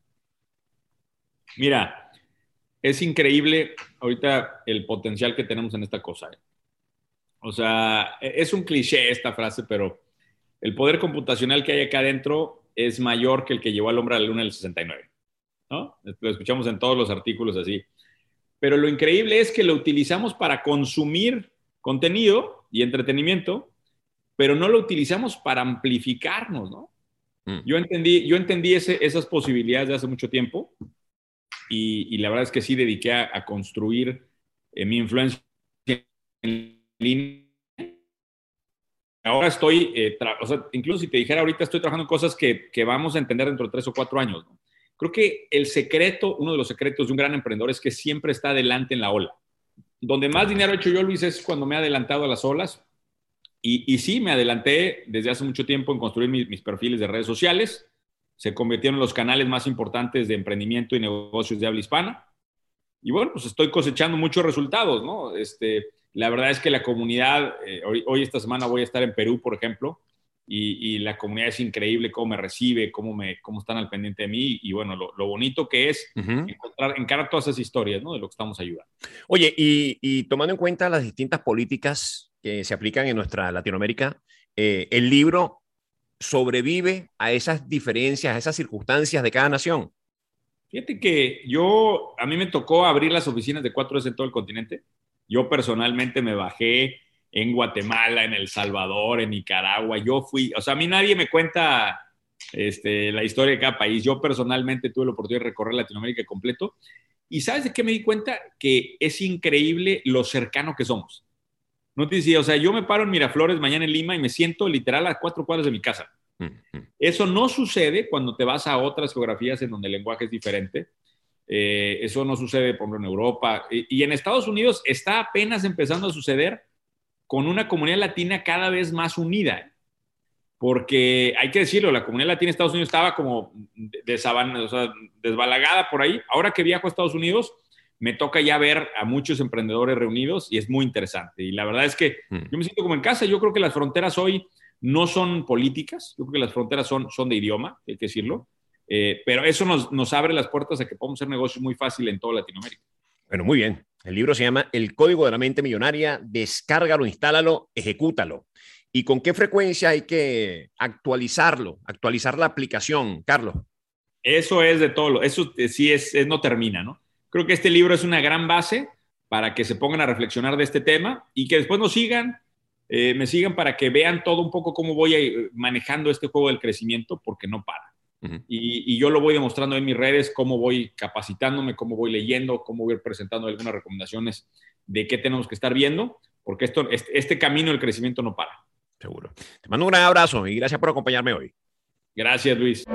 Mira, es increíble ahorita el potencial que tenemos en esta cosa. ¿eh? O sea, es un cliché esta frase, pero el poder computacional que hay acá adentro es mayor que el que llevó al hombre a la luna en el sesenta y nueve. ¿No? Lo escuchamos en todos los artículos así. Pero lo increíble es que lo utilizamos para consumir contenido y entretenimiento, pero no lo utilizamos para amplificarnos, ¿no? Mm. Yo entendí, yo entendí ese, esas posibilidades de hace mucho tiempo y, y la verdad es que sí dediqué a, a construir eh, mi influencia en línea. Ahora estoy, eh, o sea, incluso si te dijera ahorita estoy trabajando en cosas que, que vamos a entender dentro de tres o cuatro años, ¿no? Creo que el secreto, uno de los secretos de un gran emprendedor es que siempre está adelante en la ola. Donde más dinero he hecho yo, Luis, es cuando me he adelantado a las olas. Y, y sí, me adelanté desde hace mucho tiempo en construir mis, mis perfiles de redes sociales. Se convirtieron en los canales más importantes de emprendimiento y negocios de habla hispana. Y bueno, pues estoy cosechando muchos resultados, ¿no? Este, la verdad es que la comunidad, eh, hoy, hoy esta semana voy a estar en Perú, por ejemplo, Y, y la comunidad es increíble, cómo me recibe, cómo, me, cómo están al pendiente de mí y bueno, lo, lo bonito que es uh-huh. encontrar, encarar todas esas historias, ¿no? De lo que estamos ayudando. Oye, y, y tomando en cuenta las distintas políticas que se aplican en nuestra Latinoamérica, eh, el libro sobrevive a esas diferencias, a esas circunstancias de cada nación. Fíjate que yo, a mí me tocó abrir las oficinas de cuatro S en todo el continente. Yo personalmente me bajé en Guatemala, en El Salvador, en Nicaragua. Yo fui, o sea, a mí nadie me cuenta este, la historia de cada país. Yo personalmente tuve la oportunidad de recorrer Latinoamérica completo. ¿Y sabes de qué me di cuenta? Que es increíble lo cercano que somos. No te decía, o sea, yo me paro en Miraflores mañana en Lima y me siento literal a cuatro cuadras de mi casa. Uh-huh. Eso no sucede cuando te vas a otras geografías en donde el lenguaje es diferente. Eh, eso no sucede, por ejemplo, en Europa. Y, y en Estados Unidos está apenas empezando a suceder con una comunidad latina cada vez más unida. Porque hay que decirlo, la comunidad latina de Estados Unidos estaba como desaban, o sea, desbalagada por ahí. Ahora que viajo a Estados Unidos, me toca ya ver a muchos emprendedores reunidos y es muy interesante. Y la verdad es que mm. yo me siento como en casa. Yo creo que las fronteras hoy no son políticas. Yo creo que las fronteras son, son de idioma, hay que decirlo. Eh, pero eso nos, nos abre las puertas a que podamos hacer negocios muy fácil en toda Latinoamérica. Bueno, muy bien. El libro se llama El Código de la Mente Millonaria. Descárgalo, instálalo, ejecútalo. ¿Y con qué frecuencia hay que actualizarlo, actualizar la aplicación, Carlos? Eso es de todo. Eso sí es, es no termina, ¿no? Creo que este libro es una gran base para que se pongan a reflexionar de este tema y que después nos sigan, eh, me sigan para que vean todo un poco cómo voy a, manejando este juego del crecimiento, porque no para. Uh-huh. Y, y yo lo voy demostrando en mis redes, cómo voy capacitándome, cómo voy leyendo, cómo voy presentando algunas recomendaciones de qué tenemos que estar viendo, porque esto, este, este camino del crecimiento no para. Seguro. Te mando un gran abrazo y gracias por acompañarme hoy. Gracias, Luis.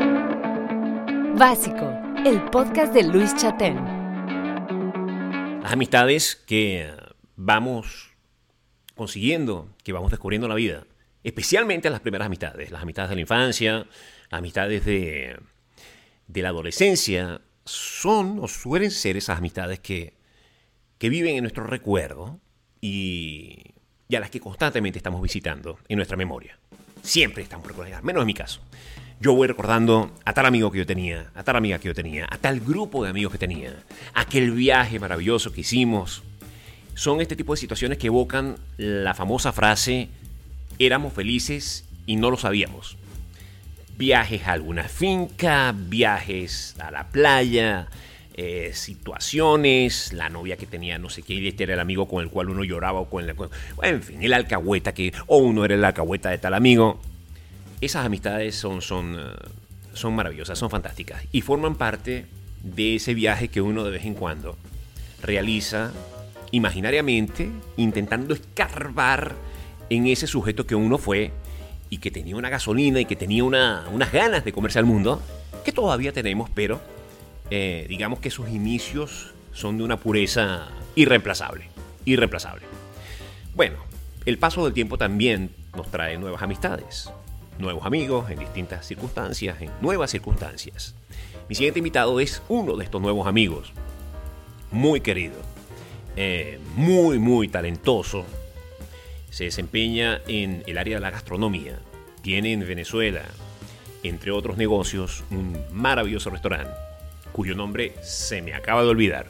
Básico, el podcast de Luis Chatén. Las amistades que vamos consiguiendo, que vamos descubriendo en la vida, especialmente las primeras amistades, las amistades de la infancia, las amistades de, de la adolescencia, son o suelen ser esas amistades que, que viven en nuestro recuerdo y, y a las que constantemente estamos visitando en nuestra memoria. Siempre estamos recordando, al menos en mi caso. Yo voy recordando a tal amigo que yo tenía, a tal amiga que yo tenía, a tal grupo de amigos que tenía, aquel viaje maravilloso que hicimos. Son este tipo de situaciones que evocan la famosa frase, éramos felices y no lo sabíamos. Viajes a alguna finca, viajes a la playa, eh, situaciones, la novia que tenía no sé qué, este era el amigo con el cual uno lloraba, o con el, con, en fin, el alcahueta, que, o uno era el alcahueta de tal amigo. Esas amistades son, son, son maravillosas, son fantásticas y forman parte de ese viaje que uno de vez en cuando realiza imaginariamente, intentando escarbar en ese sujeto que uno fue y que tenía una gasolina y que tenía una, unas ganas de comerse al mundo, que todavía tenemos, pero eh, digamos que sus inicios son de una pureza irreemplazable, irreemplazable. Bueno, el paso del tiempo también nos trae nuevas amistades, nuevos amigos en distintas circunstancias, en nuevas circunstancias. Mi siguiente invitado es uno de estos nuevos amigos, muy querido, eh, muy, muy talentoso. Se desempeña en el área de la gastronomía. Tiene en Venezuela, entre otros negocios, un maravilloso restaurante, cuyo nombre se me acaba de olvidar.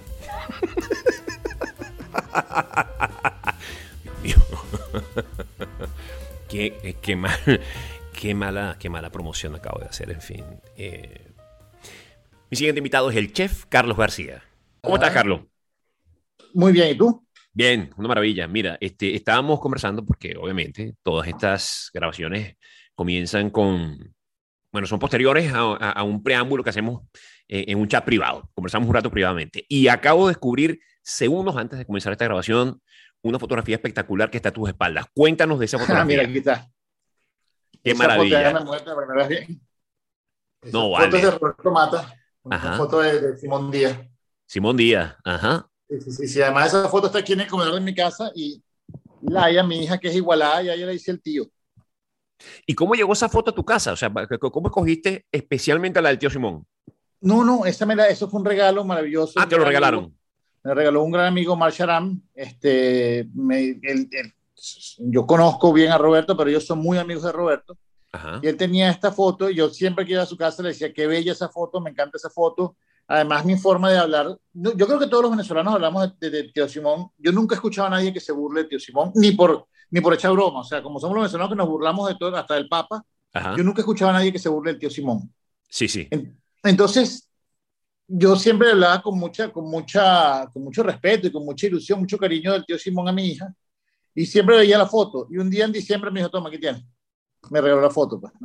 Dios mío. qué, qué mal... Qué mala, qué mala promoción acabo de hacer, en fin. Eh, mi siguiente invitado es el chef Carlos García. ¿Cómo estás, Carlos? Muy bien, ¿y tú? Bien, una maravilla. Mira, este, estábamos conversando porque obviamente todas estas grabaciones comienzan con... Bueno, son posteriores a, a, a un preámbulo que hacemos eh, en un chat privado. Conversamos un rato privadamente. Y acabo de descubrir, segundos antes de comenzar esta grabación, una fotografía espectacular que está a tus espaldas. Cuéntanos de esa fotografía. Ah, mira, aquí está. Qué Esa maravilla. Foto muerta, la primera vez bien. Esa No, foto vale. es de Roberto Mata, una Ajá. foto de, de Simón Díaz. Simón Díaz, ajá. Sí, sí, sí, sí. Además, esa foto está aquí en el comedor de mi casa y Laia, mi hija, que es igualada, y a ella le dice el tío. ¿Y cómo llegó esa foto a tu casa? O sea, ¿cómo escogiste especialmente a la del tío Simón? No, no, esa me la, eso fue un regalo maravilloso. Ah, te lo regalaron. Amigo, me regaló un gran amigo, Mar Sharam. Este, me, el, el, yo conozco bien a Roberto, pero ellos son muy amigos de Roberto. Ajá. Y él tenía esta foto y yo siempre que iba a su casa le decía, qué bella esa foto, me encanta esa foto. Además, mi forma de hablar, yo creo que todos los venezolanos hablamos de, de, de Tío Simón. Yo nunca he escuchado a nadie que se burle de Tío Simón, ni por, ni por echar broma. O sea, como somos los venezolanos que nos burlamos de todo, hasta del Papa, Ajá. yo nunca he escuchado a nadie que se burle del Tío Simón. Sí, sí. Entonces, yo siempre hablaba con, mucha, con, mucha, con mucho respeto y con mucha ilusión, mucho cariño del Tío Simón a mi hija. Y siempre veía la foto. Y un día en diciembre me dijo, toma, aquí tienes. Me regaló la foto, pues, ¿no?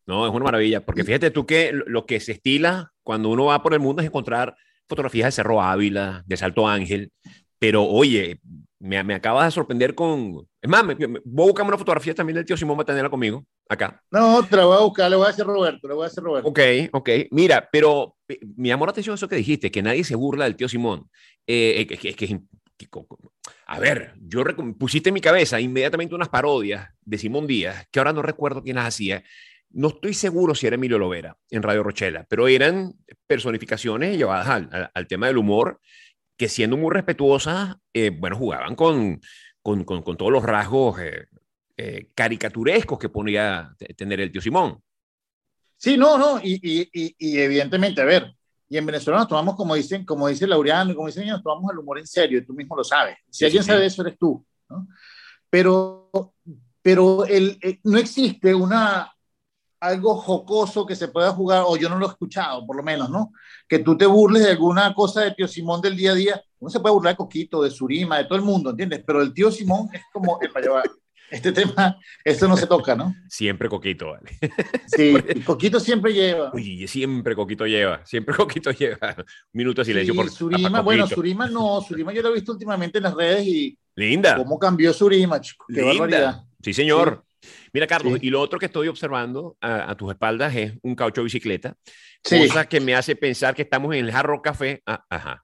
No, es una maravilla, porque fíjate tú que lo que se estila cuando uno va por el mundo es encontrar fotografías de Cerro Ávila, de Salto Ángel, pero oye, me, me acabas de sorprender con... Es más, me, me, voy a buscarme una fotografía también del tío Simón, va a tenerla conmigo, acá. No, te la voy a buscar, le voy a decir a Roberto, le voy a decir a Roberto. Ok, ok. Mira, pero eh, me llamó la atención eso que dijiste, que nadie se burla del tío Simón. Eh, es que, es que, que, a ver, yo pusiste en mi cabeza inmediatamente unas parodias de Simón Díaz, que ahora no recuerdo quién las hacía. No estoy seguro si era Emilio Lovera en Radio Rochela, pero eran personificaciones llevadas al, al, al tema del humor, que siendo muy respetuosas, eh, bueno, jugaban con, con, con, con todos los rasgos eh, eh, caricaturescos que ponía tener el tío Simón. Sí, no, no, y, y, y, y evidentemente, a ver, y en Venezuela nos tomamos, como dicen, como dice Laureano, y como dicen ellos, nos tomamos el humor en serio, y tú mismo lo sabes. Si sí, alguien sí, sabe sí. eso, eres tú, ¿no? Pero, pero el, el, no existe una... algo jocoso que se pueda jugar, o yo no lo he escuchado, por lo menos, ¿no? Que tú te burles de alguna cosa de tío Simón del día a día. Uno se puede burlar de Coquito, de Surima, de todo el mundo, ¿entiendes? Pero el tío Simón es como, este tema, esto no se toca, ¿no? Siempre Coquito, vale. Sí, Coquito siempre lleva. Uy, siempre Coquito lleva, siempre Coquito lleva. Un minuto de silencio sí, por Surima, bueno, Surima no, Surima yo lo he visto últimamente en las redes y... Linda. ¿Cómo cambió Surima, chico? Qué Linda. barbaridad. Sí, señor. Sí. Mira, Carlos, sí. y lo otro que estoy observando a, a tus espaldas es un caucho de bicicleta, sí. cosa que me hace pensar que estamos en el Hard Rock Café. Ah, ajá.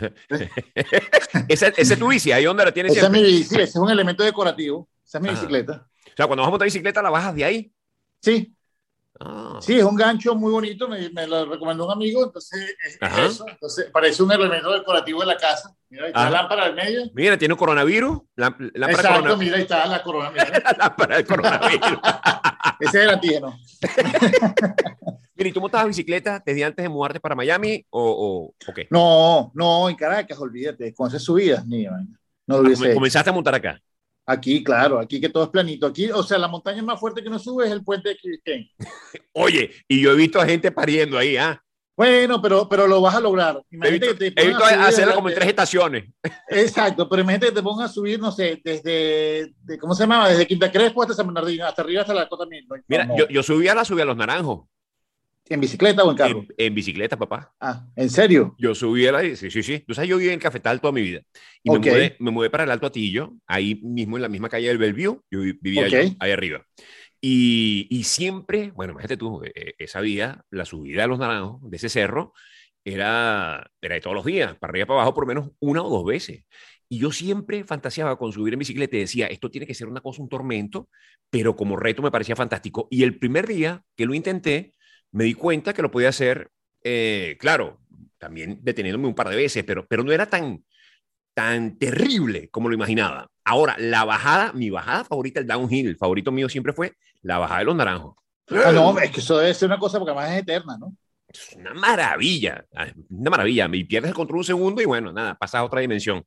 esa, esa es tu bici, ahí donde la tienes esa siempre. Es mi bici, ese es un elemento decorativo. Esa es mi ajá. bicicleta. O sea, cuando vas a montar bicicleta, ¿la bajas de ahí? Sí. Ah. Sí, es un gancho muy bonito, me, me lo recomendó un amigo, entonces es ajá. eso, entonces parece un elemento decorativo de la casa. Mira, ahí está la lámpara del medio. Mira, tiene un coronavirus. La, lámpara Exacto, corona... mira, ahí está la corona. Mira. La lámpara del coronavirus. Ese es el antígeno. Mira, ¿y tú montabas bicicleta desde antes de mudarte para Miami o, o, o qué? No, no, en Caracas, olvídate, con esas subidas, ni no lo hubiese ah, ¿Comenzaste a montar acá? Aquí, claro, aquí que todo es planito. Aquí, o sea, la montaña más fuerte que nos sube es el puente de Quiriquén. Oye, y yo he visto a gente pariendo ahí, ¿ah? Bueno, pero, pero lo vas a lograr. Imagínate he visto, que te he visto a hacerlo como en tres estaciones. Exacto, pero imagínate que te pongas a subir, no sé, desde, de, ¿cómo se llamaba? Desde Quinta Crespo hasta San Bernardino, hasta arriba, hasta la Cota Mil. No, Mira, no. Yo, yo subía la subía a Los Naranjos. ¿En bicicleta o en carro? En, en bicicleta, papá. Ah, ¿en serio? Yo subí a la... Sí, sí, sí. Tú sabes, yo viví en Cafetal toda mi vida. Y okay. me, mudé, me mudé para el Alto Atillo, ahí mismo en la misma calle del Bellevue. Yo vivía okay. ahí, ahí arriba. Y, y siempre, bueno, imagínate tú, esa vía, la subida a Los Naranjos, de ese cerro, era, era de todos los días, para arriba para abajo por lo menos una o dos veces. Y yo siempre fantaseaba con subir en bicicleta y decía, esto tiene que ser una cosa, un tormento, pero como reto me parecía fantástico. Y el primer día que lo intenté, me di cuenta que lo podía hacer, eh, claro, también deteniéndome un par de veces, pero, pero no era tan, tan terrible como lo imaginaba. Ahora, la bajada, mi bajada favorita, el downhill, el favorito mío siempre fue la bajada de Los Naranjos. Ah, no, es que eso debe ser una cosa porque además es eterna, ¿no? Es una maravilla, una maravilla. Me pierdes el control un segundo y bueno, nada, pasas a otra dimensión.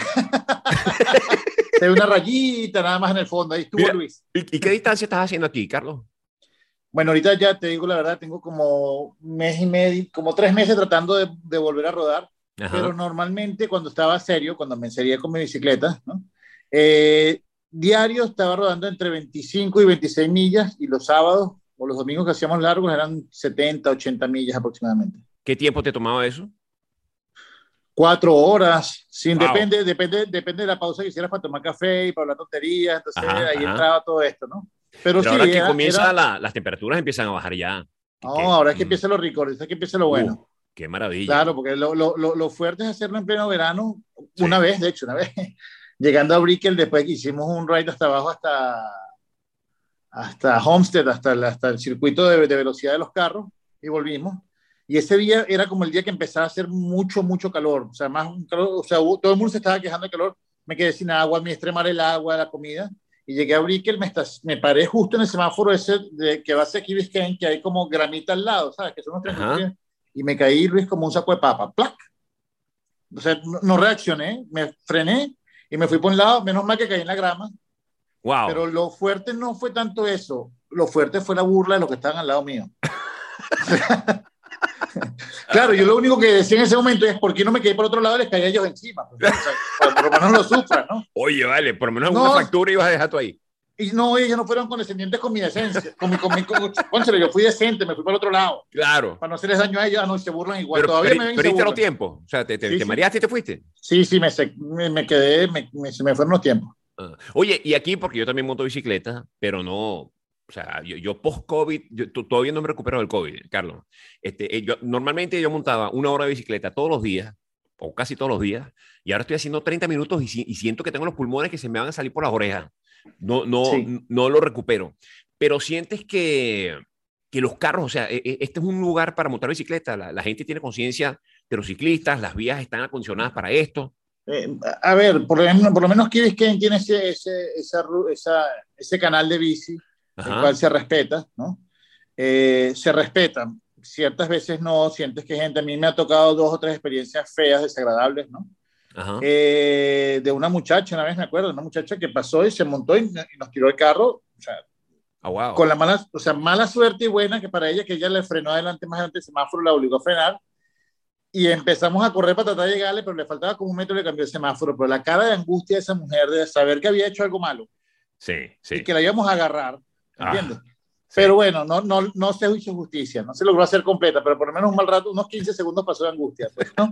Se ve una rayita nada más en el fondo, ahí estuvo. Mira, Luis. ¿Y, ¿Y qué distancia estás haciendo aquí, Carlos? Bueno, ahorita ya te digo la verdad, tengo como un mes y medio, como tres meses tratando de, de volver a rodar, ajá. Pero normalmente cuando estaba serio, cuando me ensería con mi bicicleta, ¿no? Eh, diario estaba rodando entre veinticinco y veintiséis millas y los sábados o los domingos que hacíamos largos eran setenta, ochenta millas aproximadamente. ¿Qué tiempo te tomaba eso? Cuatro horas, sin, wow. depende, depende, depende de la pausa que hicieras para tomar café y para hablar tonterías, entonces ajá, ahí ajá. entraba todo esto, ¿no? Pero, Pero sí, ahora que era, comienza era... la, las temperaturas empiezan a bajar ya. No, ¿Qué? ahora es que empieza lo rico, ahora es que empieza lo bueno. Uh, qué maravilla. Claro, porque lo, lo, lo, lo fuerte es hacerlo en pleno verano, sí. una vez, de hecho, una vez, llegando a Brickell, después que hicimos un ride hasta abajo, hasta, hasta Homestead, hasta el, hasta el circuito de, de velocidad de los carros, y volvimos. Y ese día era como el día que empezaba a hacer mucho, mucho calor. O sea, más un calor, o sea, todo el mundo se estaba quejando de calor. Me quedé sin agua, me extremar el agua, la comida. Y llegué a Brickell, me, está, me paré justo en el semáforo ese de, que va hacia Key Biscayne, que hay como gramita al lado, ¿sabes? Que son unos treinta y me caí, Luis, como un saco de papa. ¡Plac! O sea, no, no reaccioné, me frené y me fui por un lado. Menos mal que caí en la grama. Wow. Pero lo fuerte no fue tanto eso. Lo fuerte fue la burla de los que estaban al lado mío. Claro, yo lo único que decía en ese momento es ¿por qué no me quedé por otro lado y les caí a ellos encima? Pues, o sea, por lo menos lo sufran, ¿no? Oye, vale, por lo menos no, una fractura ibas a dejar tú ahí. Y no, ellos no fueron condescendientes con mi decencia. Con mi, con mi, con, cónchale, yo fui decente, me fui para el otro lado. Claro. Para no hacerles daño a ellos, ah, no, se burlan igual. Pero, Todavía pero, me ven y se perdiste burlan. los tiempos. O sea, te, te, Sí, te sí. mareaste y te fuiste. Sí, sí, me, me, me quedé, me, me, se me fueron los tiempos. Ah. Oye, y aquí, porque yo también monto bicicleta, pero no, o sea, yo, yo post-COVID, yo t- todavía no me recupero del COVID, Carlos. Este, eh, yo, normalmente yo montaba una hora de bicicleta todos los días, o casi todos los días, y ahora estoy haciendo treinta minutos y, si- y siento que tengo los pulmones que se me van a salir por las orejas. No, no, Sí. no lo recupero. Pero sientes que, que los carros, o sea, e- e- este es un lugar para montar bicicleta, la, la gente tiene conciencia de los ciclistas, las vías están acondicionadas para esto. Eh, a ver, por lo menos, por lo menos Key Biscayne tiene ese, ese, esa, esa, ese canal de bici, Ajá. el cual se respeta, ¿no? Eh, se respetan. Ciertas veces no, sientes que gente, a mí me ha tocado dos o tres experiencias feas, desagradables, ¿no? Ajá. Eh, de una muchacha, una vez me acuerdo, una muchacha que pasó y se montó y, y nos tiró el carro, o sea, Oh, wow. con la mala, o sea, mala suerte y buena que para ella, que ella le frenó adelante más adelante el semáforo, la obligó a frenar, y empezamos a correr para tratar de llegarle, pero le faltaba como un metro y le cambió el semáforo, pero la cara de angustia de esa mujer, de saber que había hecho algo malo, Sí, sí. y que la íbamos a agarrar, ¿entiendes? Ah, sí. Pero bueno, no, no, no se hizo justicia, no se logró hacer completa, pero por lo menos un mal rato, unos quince segundos pasó de angustia, pues, ¿no?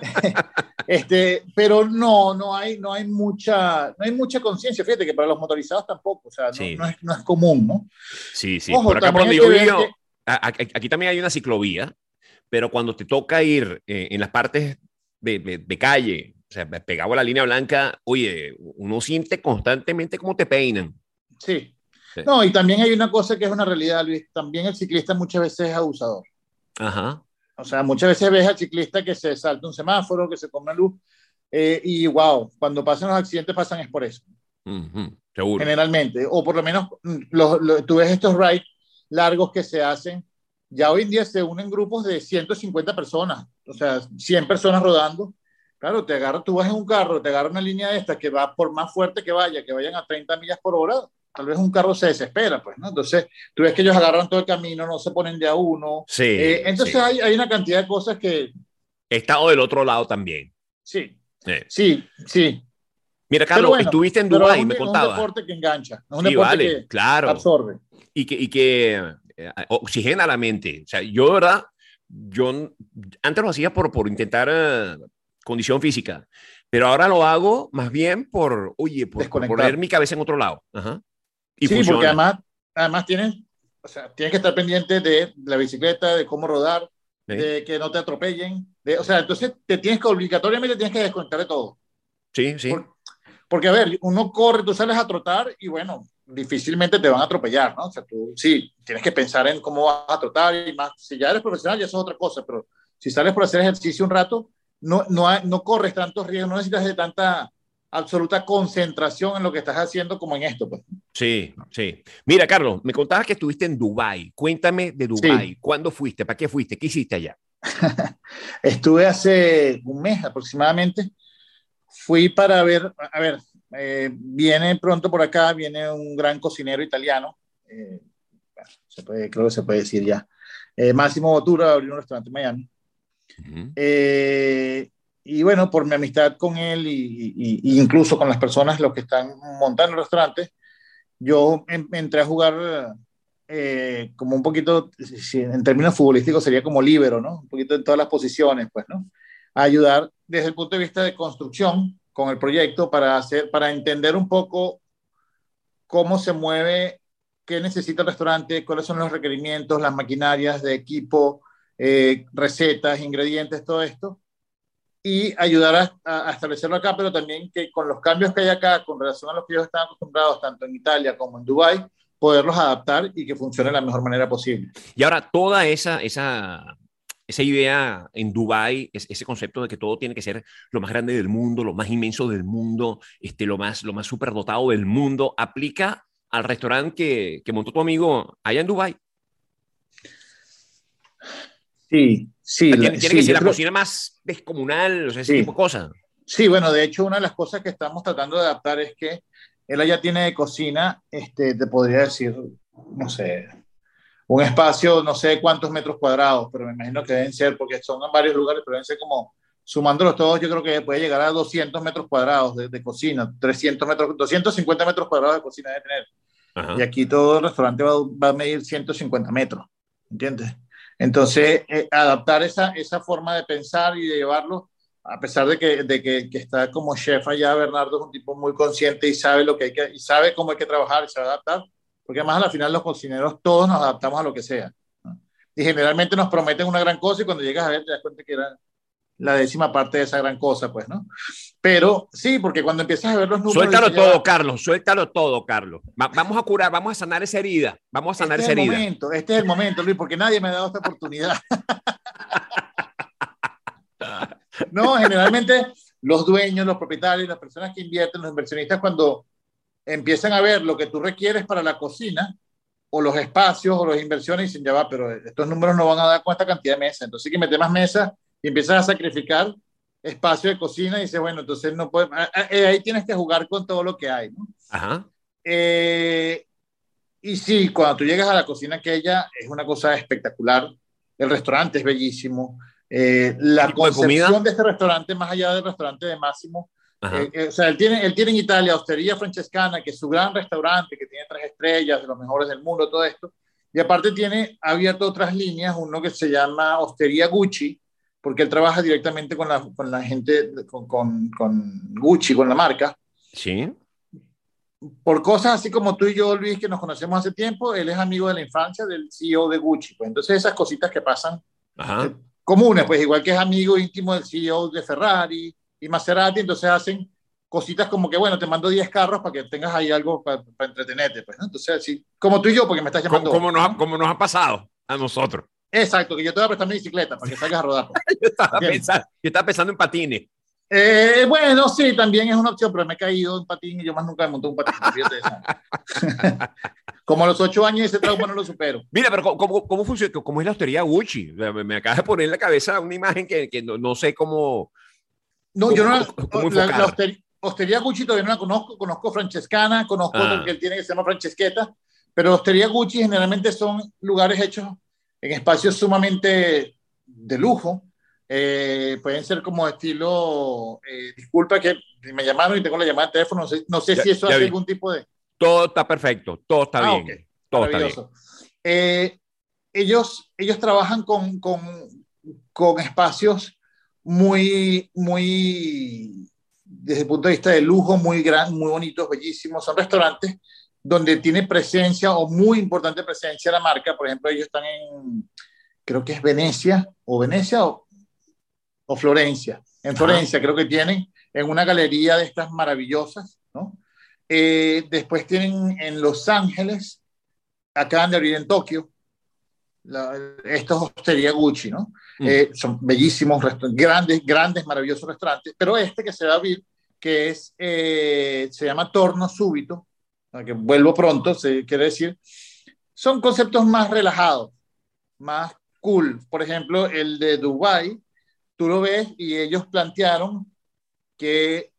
este, pero no, no hay, no hay mucha, no hay mucha conciencia, fíjate que para los motorizados tampoco, o sea, no, Sí. no, es, no es común, ¿no? Sí, sí. Ojo, Por acá por donde también hay yo que ver vivo, a- a- aquí también hay una ciclovía, pero cuando te toca ir eh, en las partes de, de- de calle, o sea, pegado a la línea blanca, oye, uno siente constantemente cómo te peinan. Sí. Sí. No, y también hay una cosa que es una realidad, Luis, también el ciclista muchas veces es abusador. Ajá. O sea, muchas veces ves al ciclista que se salta un semáforo, que se come una luz, eh, y wow, cuando pasan los accidentes pasan es por eso, Ujú, seguro. generalmente. O por lo menos mm, los, los- tú ves estos rides largos que se hacen, ya hoy en día se unen grupos de ciento cincuenta personas, o sea, cien personas rodando. Claro, te agarra, tú vas en un carro, te agarra una línea de estas que va por más fuerte que vaya, que vayan a treinta millas por hora, tal vez un carro se desespera, pues, ¿no? Entonces, tú ves que ellos agarran todo el camino, no se ponen de a uno. Sí. Eh, entonces, sí. hay, hay una cantidad de cosas que, He estado del otro lado también. sí, Sí. sí, sí. Mira, Pero Carlos, bueno, estuviste en pero Dubái, es un, me es un contabas. deporte que engancha, es un Sí, deporte vale, que claro. absorbe. Y que, y que eh, oxigena la mente. O sea, yo, de verdad, yo n- antes lo hacía por, por intentar eh, condición física, pero ahora lo hago más bien por, oye, por, por Desconectar. poner mi cabeza en otro lado. Ajá. Y Sí, funciona. porque además, además tienes, o sea, tienes que estar pendiente de la bicicleta, de cómo rodar, ¿Sí? de que no te atropellen. De, o sea, entonces te tienes que obligatoriamente tienes que desconectar de todo. Sí, sí. Por- porque, a ver, uno corre, tú sales a trotar y bueno, difícilmente te van a atropellar, ¿no? O sea, tú sí, tienes que pensar en cómo vas a trotar y más. Si ya eres profesional, ya eso es otra cosa, pero si sales por hacer ejercicio un rato, no, no, hay- no corres tantos riesgos, no necesitas de tanta absoluta concentración en lo que estás haciendo como en esto, pues. Sí, sí. Mira, Carlos, me contabas que estuviste en Dubái. Cuéntame de Dubái. Sí. ¿Cuándo fuiste? ¿Para qué fuiste? ¿Qué hiciste allá? Estuve hace un mes aproximadamente. Fui para ver, a ver, eh, viene pronto por acá, viene un gran cocinero italiano, eh, bueno, se puede, creo que se puede decir ya, eh, Máximo Bottura, va a abrir un restaurante en Miami. Ujú. Eh, y bueno, por mi amistad con él y, y, y incluso con las personas, los que están montando el restaurante, yo en, entré a jugar eh, como un poquito, si, en términos futbolísticos sería como líbero, ¿no? Un poquito en todas las posiciones, pues, ¿no? A ayudar desde el punto de vista de construcción con el proyecto para, hacer, para entender un poco cómo se mueve, qué necesita el restaurante, cuáles son los requerimientos, las maquinarias de equipo, eh, recetas, ingredientes, todo esto, y ayudar a, a establecerlo acá, pero también que con los cambios que hay acá, con relación a los que ellos están acostumbrados, tanto en Italia como en Dubái, poderlos adaptar y que funcione de la mejor manera posible. Y ahora, toda esa, esa, esa idea en Dubái, es, ese concepto de que todo tiene que ser lo más grande del mundo, lo más inmenso del mundo, este, lo más, lo más superdotado del mundo, ¿aplica al restaurante que, que montó tu amigo allá en Dubái? Sí, sí. Tiene, la, tiene sí, que ser yo la creo- cocina más descomunal, o sea, ese Sí. tipo de cosas. Sí, bueno, de hecho, una de las cosas que estamos tratando de adaptar es que él allá tiene de cocina, este, te podría decir, no sé, un espacio, no sé cuántos metros cuadrados, pero me imagino que deben ser, porque son en varios lugares, pero deben ser como, sumándolos todos, yo creo que puede llegar a doscientos metros cuadrados de, de cocina, trescientos metros, doscientos cincuenta metros cuadrados de cocina debe tener. Ajá. Y aquí todo el restaurante va, va a medir ciento cincuenta metros, ¿entiendes? Entonces, eh, adaptar esa, esa forma de pensar y de llevarlo, a pesar de que, de que, que está como chef allá, Bernardo es un tipo muy consciente y sabe lo que hay que, y sabe cómo hay que trabajar y sabe adaptar, porque además al final los cocineros todos nos adaptamos a lo que sea, ¿no? Y generalmente nos prometen una gran cosa y cuando llegas a ver te das cuenta que era la décima parte de esa gran cosa, pues, ¿no? Pero sí, porque cuando empiezas a ver los números... Suéltalo dices, todo, ya, Carlos, suéltalo todo, Carlos. Va- vamos a curar, vamos a sanar esa herida. Vamos a sanar este es esa el herida. momento, este es el momento, Luis, porque nadie me ha dado esta oportunidad. No, generalmente los dueños, los propietarios, las personas que invierten, los inversionistas, cuando empiezan a ver lo que tú requieres para la cocina, o los espacios, o las inversiones, dicen, ya va, pero estos números no van a dar con esta cantidad de mesas. Entonces hay que meter más mesas y empiezas a sacrificar espacio de cocina y dices, bueno, entonces no puedes, ahí tienes que jugar con todo lo que hay, ¿no? Ajá. Eh, y sí, cuando tú llegas a la cocina aquella, es una cosa espectacular. El restaurante es bellísimo. Eh, la ¿Tipo de concepción comida? de este restaurante, más allá del restaurante de Máximo, Ajá. eh, eh, o sea, él tiene, él tiene en Italia Osteria Francescana, que es su gran restaurante, que tiene tres estrellas, de los mejores del mundo, todo esto. Y aparte tiene abierto otras líneas, uno que se llama Osteria Gucci, porque él trabaja directamente con la, con la gente, con, con, con Gucci, con la marca. Sí. Por cosas así como tú y yo, Luis, que nos conocemos hace tiempo, él es amigo de la infancia del C E O de Gucci. Pues entonces esas cositas que pasan Ajá. eh, comunes, pues igual que es amigo íntimo del C E O de Ferrari y Maserati, entonces hacen cositas como que, bueno, te mando diez carros para que tengas ahí algo para, para entretenerte, pues, ¿no? Entonces, así, como tú y yo, porque me estás ¿Cómo, llamando. cómo nos, ha- ¿no? cómo nos ha pasado a nosotros? Exacto, que yo te voy a prestar mi bicicleta para que salgas a rodar. Pues. Yo estaba, ¿Entiendes? pensando, yo estaba pensando en patines. Eh, bueno, sí, también es una opción, pero me he caído en patín y yo más nunca me monté un patín. Fíjate de eso. Como a los ocho años ese trauma no lo supero. Mira, pero ¿cómo, cómo, cómo funciona? ¿Cómo es la hostería Gucci? Me, me acaba de poner en la cabeza una imagen que, que no, no sé cómo, No, cómo, yo no, cómo, cómo la, enfocar. la hostería, hostería Gucci todavía no la conozco, conozco Francescana, conozco Ah. lo que él tiene que se llama Franceschetta, pero hostería Gucci generalmente son lugares hechos en espacios sumamente de lujo. Eh, pueden ser como estilo, eh, disculpa que me llamaron y tengo la llamada de teléfono, no sé, no sé Ya- si eso ya hace vi. algún tipo de... Todo está perfecto, todo está Ah, bien. ok, Todo está bien. maravilloso. Eh, ellos, ellos trabajan con, con, con espacios muy, muy, desde el punto de vista de lujo, muy grandes, muy bonitos, bellísimos. Son restaurantes donde tiene presencia o muy importante presencia la marca. Por ejemplo, ellos están en, creo que es Venecia, o Venecia o, o Florencia. En Florencia Ajá. creo que tienen en una galería de estas maravillosas, ¿no? Eh, después tienen en Los Ángeles, acaban de abrir en Tokio, la, estos hostería Gucci, ¿no? Mm. Eh, son bellísimos, grandes, grandes, maravillosos restaurantes, pero este que se va a abrir, que es, eh, se llama Torno Súbito, que vuelvo pronto, se quiere decir, son conceptos más relajados, más cool. Por ejemplo, el de Dubái, tú lo ves y ellos plantearon que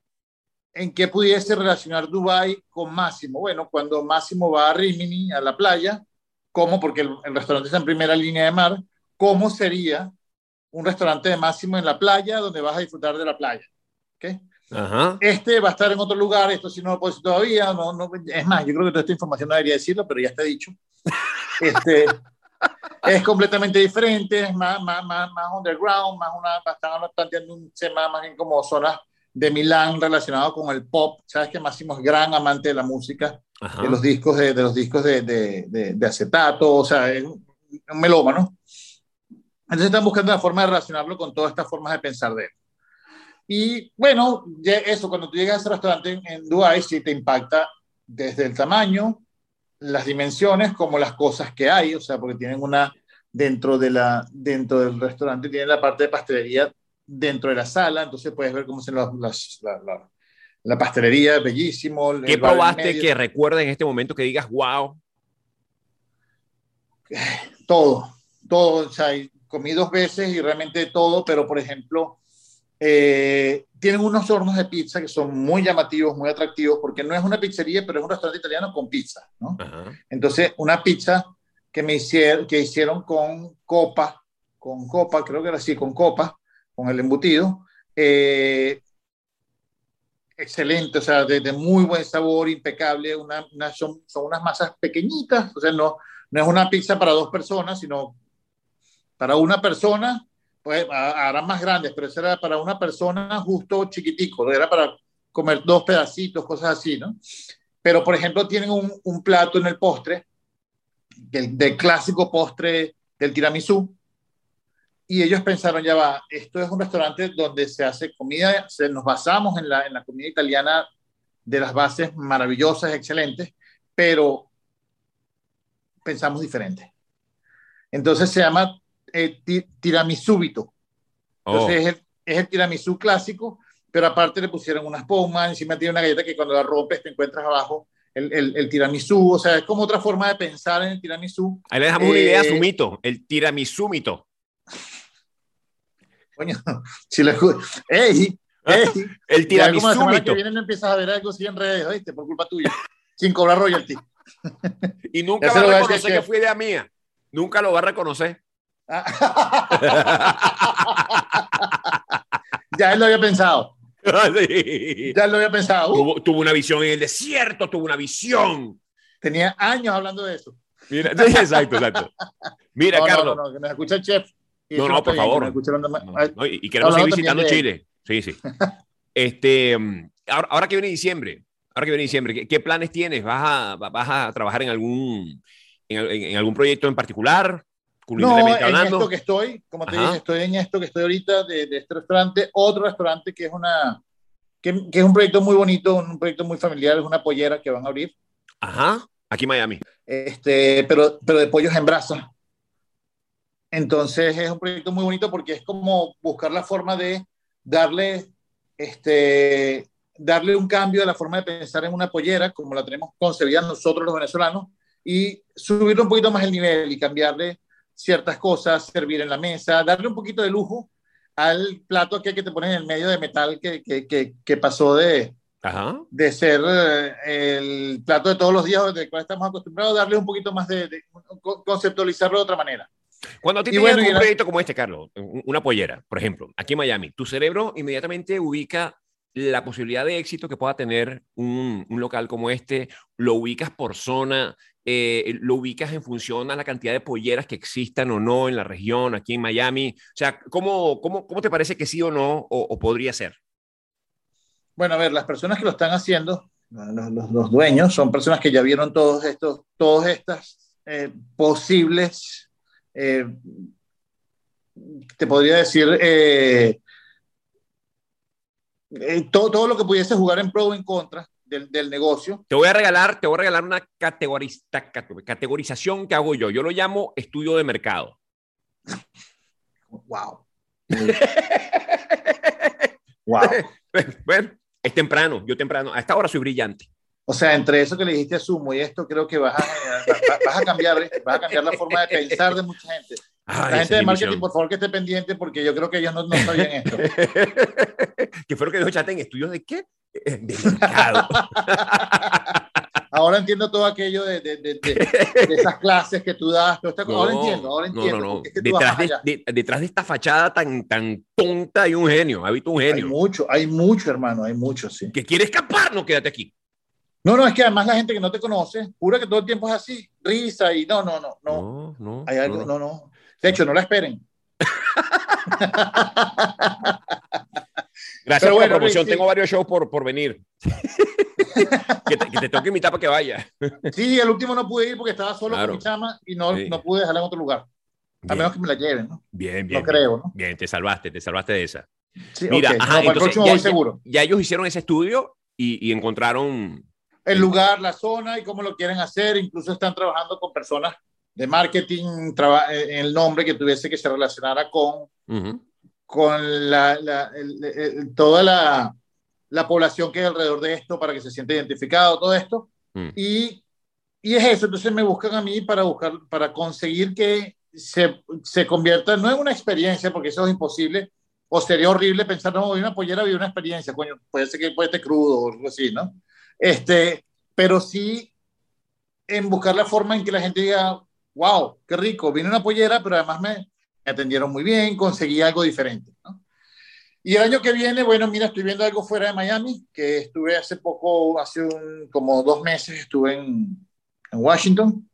en qué pudiese relacionar Dubái con Máximo. Bueno, cuando Máximo va a Rimini, a la playa, ¿cómo? Porque el, el restaurante está en primera línea de mar, ¿cómo sería un restaurante de Máximo en la playa donde vas a disfrutar de la playa? ¿Okay? Ajá. Este va a estar en otro lugar, esto sí no lo puedo decir todavía, no, no, es más, yo creo que toda esta información no debería decirlo, pero ya está dicho. Este, es completamente diferente, es más, más, más, más underground, más una, están planteando un tema más bien como zonas de Milán relacionado con el pop. Sabes que Máximo es gran amante de la música, Ajá. de los discos de, de los discos de, de, de, de acetato, o sea, es un melómano. Entonces están buscando la forma de relacionarlo con todas estas formas de pensar de él. Y bueno, eso, cuando tú llegas a ese restaurante en, en Dubái, sí te impacta desde el tamaño, las dimensiones, como las cosas que hay, o sea, porque tienen una, dentro, de la, dentro del restaurante, tienen la parte de pastelería dentro de la sala, entonces puedes ver cómo se las, las, la, la, la pastelería, bellísimo. ¿Qué el bar en probaste medio. que recuerdes en este momento que digas, wow? Todo, todo, o sea, comí dos veces y realmente todo, pero por ejemplo, eh, tienen unos hornos de pizza que son muy llamativos, muy atractivos, porque no es una pizzería, pero es un restaurante italiano con pizza, ¿no? Ajá. Entonces, una pizza que me hicieron, que hicieron con copa, con copa, creo que era así, con copa, con el embutido, eh, excelente, o sea, de, de muy buen sabor, impecable. Una, una, son, son unas masas pequeñitas, o sea, no, no es una pizza para dos personas, sino para una persona, pues ahora más grandes, pero eso era para una persona justo chiquitico, era para comer dos pedacitos, cosas así, ¿no? Pero, por ejemplo, tienen un, un plato en el postre, del, del clásico postre del tiramisú, y ellos pensaron, ya va, esto es un restaurante donde se hace comida, se, nos basamos en la, en la comida italiana de las bases maravillosas, excelentes, pero pensamos diferente. Entonces se llama eh, tiramisúbito. Entonces oh. es, el, es el tiramisú clásico, pero aparte le pusieron unas pomas, encima tiene una galleta que cuando la rompes te encuentras abajo el, el, el tiramisú, o sea, es como otra forma de pensar en el tiramisú. Ahí le dejamos eh, una idea a su mito, el tiramisúmito. Coño, si le ¡Ey! ¡Ey! El tiramisú. La semana que viene no empiezas a ver algo así en redes, ¿oíste? Por culpa tuya. Sin cobrar royalty. Y nunca va a reconocer que... que fue idea mía. Nunca lo va a reconocer. Ya él lo había pensado. Sí. Ya lo había pensado. Uh. Tuvo, tuvo una visión en el desierto, tuvo una visión. Tenía años hablando de eso. Mira, exacto, exacto. Mira, no, Carlos. No, no, no, que nos escucha el chef. No, no, por favor. No, no, y, y queremos seguir visitando Chile. Sí, sí. este, ahora, ahora que viene diciembre, ahora que viene diciembre, ¿qué, qué planes tienes? ¿Vas a, vas a trabajar en algún, en, en, en algún proyecto en particular? No, en hablando? esto que estoy, como te Ajá. dije, estoy en esto que estoy ahorita de, de este restaurante, otro restaurante que es una, que, que es un proyecto muy bonito, un proyecto muy familiar, es una pollera que van a abrir. Ajá, aquí en Miami. Este, pero, pero de pollos en brasa. Entonces es un proyecto muy bonito porque es como buscar la forma de darle, este, darle un cambio a la forma de pensar en una pollera, como la tenemos concebida nosotros los venezolanos, y subirle un poquito más el nivel y cambiarle ciertas cosas, servir en la mesa, darle un poquito de lujo al plato aquel que te ponen en el medio de metal que, que, que, que pasó de, Ajá. de ser eh, el plato de todos los días del cual estamos acostumbrados, darle un poquito más de, de conceptualizarlo de otra manera. Cuando a ti te bueno, llega un era... proyecto como este, Carlos, una pollera, por ejemplo, aquí en Miami, tu cerebro inmediatamente ubica la posibilidad de éxito que pueda tener un, un local como este, lo ubicas por zona, eh, lo ubicas en función a la cantidad de polleras que existan o no en la región, aquí en Miami. O sea, ¿cómo, cómo, cómo te parece que sí o no, o, o podría ser? Bueno, a ver, las personas que lo están haciendo, los, los, los dueños, son personas que ya vieron todos estos, todas estas eh, posibles... Eh, te podría decir eh, eh, todo, todo lo que pudiese jugar en pro o en contra del, del negocio. Te voy a regalar, te voy a regalar una categoriza, categorización que hago yo. Yo lo llamo estudio de mercado. Wow. Wow. Bueno, es temprano, yo temprano. A esta hora soy brillante. O sea, entre eso que le dijiste a Sumo y esto, creo que vas a, vas a cambiar, vas a cambiar la forma de pensar de mucha gente. Ay, la gente de marketing, misión. Por favor, que esté pendiente, porque yo creo que ellos no, no sabían esto. ¿Qué fue lo que dijo Chate en estudios de qué? De mercado. Ahora entiendo todo aquello de, de, de, de, de esas clases que tú das. Esta, no, ahora entiendo, ahora entiendo. No, no, no. Es que detrás, de, de, detrás de esta fachada tan, tan tonta hay un genio. Ha visto un genio. Hay mucho, hay mucho, hermano, hay mucho, sí. Que quiere escapar, no quédate aquí. No, no, es que además la gente que no te conoce, jura que todo el tiempo es así, risa y no, no, no, no. No, no. Hay algo, no, no, no. De hecho, no la esperen. Gracias Pero por bueno, la promoción. Sí. Tengo varios shows por, por venir. que, te, que te tengo que invitar para que vaya. Sí, el último no pude ir porque estaba solo claro. con mi chama y no, sí. no pude dejarla en otro lugar. Bien. A menos que me la lleven, ¿no? Bien, bien. No creo, ¿no? Bien, te salvaste, te salvaste de esa. Sí, Mira, okay. ajá, no, para entonces, el próximo ya, voy seguro. Ya, ya ellos hicieron ese estudio y, y encontraron... El lugar, la zona y cómo lo quieren hacer. Incluso están trabajando con personas de marketing, en el nombre que tuviese que se relacionara con, uh-huh. con la, la, el, el, toda la, la población que hay alrededor de esto para que se sienta identificado, todo esto. Uh-huh. Y, y es eso. Entonces me buscan a mí para, buscar, para conseguir que se, se convierta, no en una experiencia, porque eso es imposible, o sería horrible pensar, no, voy a una pollera, vi una experiencia, coño, puede ser que puede estar crudo o algo así, ¿no? Este, pero sí en buscar la forma en que la gente diga, wow, qué rico, vine una pollera, pero además me, me atendieron muy bien, conseguí algo diferente, ¿no? Y el año que viene, bueno, mira, estoy viendo algo fuera de Miami, que estuve hace poco, hace un, como dos meses, estuve en, en Washington.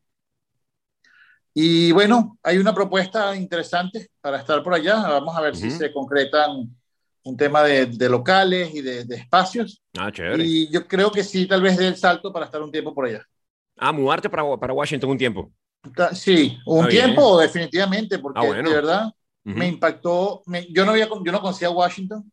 Y bueno, hay una propuesta interesante para estar por allá. Vamos a ver uh-huh. si se concretan un tema de, de locales y de, de espacios. Ah, chévere. Y yo creo que sí, tal vez dé el salto para estar un tiempo por allá. Ah, mudarte para, para Washington un tiempo. Sí, un Está tiempo bien. definitivamente, porque ah, bueno. de verdad uh-huh. me impactó. Me, yo, no había, yo no conocía Washington.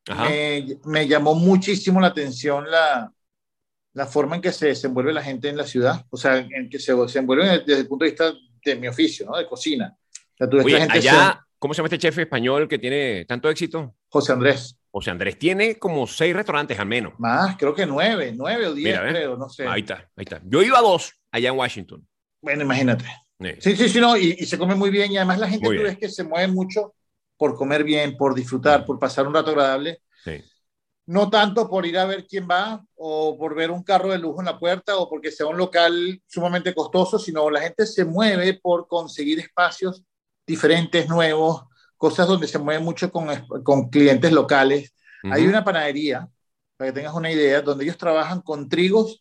Me, me llamó muchísimo la atención la, la forma en que se desenvuelve la gente en la ciudad. O sea, en que se desenvuelve desde el punto de vista de mi oficio, ¿no? De cocina. O sea, tú ves Oye, la gente allá, se... ¿cómo se llama este chef español que tiene tanto éxito? José Andrés. José Andrés tiene como seis restaurantes al menos. Más, creo que nueve, nueve o diez, Mira, ¿eh? creo, no sé. Ahí está, ahí está. Yo he ido a dos allá en Washington. Bueno, imagínate. Sí, sí, sí, sí no, y, y se come muy bien. Y además la gente, muy tú bien. ves que se mueve mucho por comer bien, por disfrutar, por pasar un rato agradable. Sí. No tanto por ir a ver quién va o por ver un carro de lujo en la puerta o porque sea un local sumamente costoso, sino la gente se mueve por conseguir espacios diferentes, nuevos, cosas donde se mueve mucho con, con clientes locales. Uh-huh. Hay una panadería, para que tengas una idea, donde ellos trabajan con trigos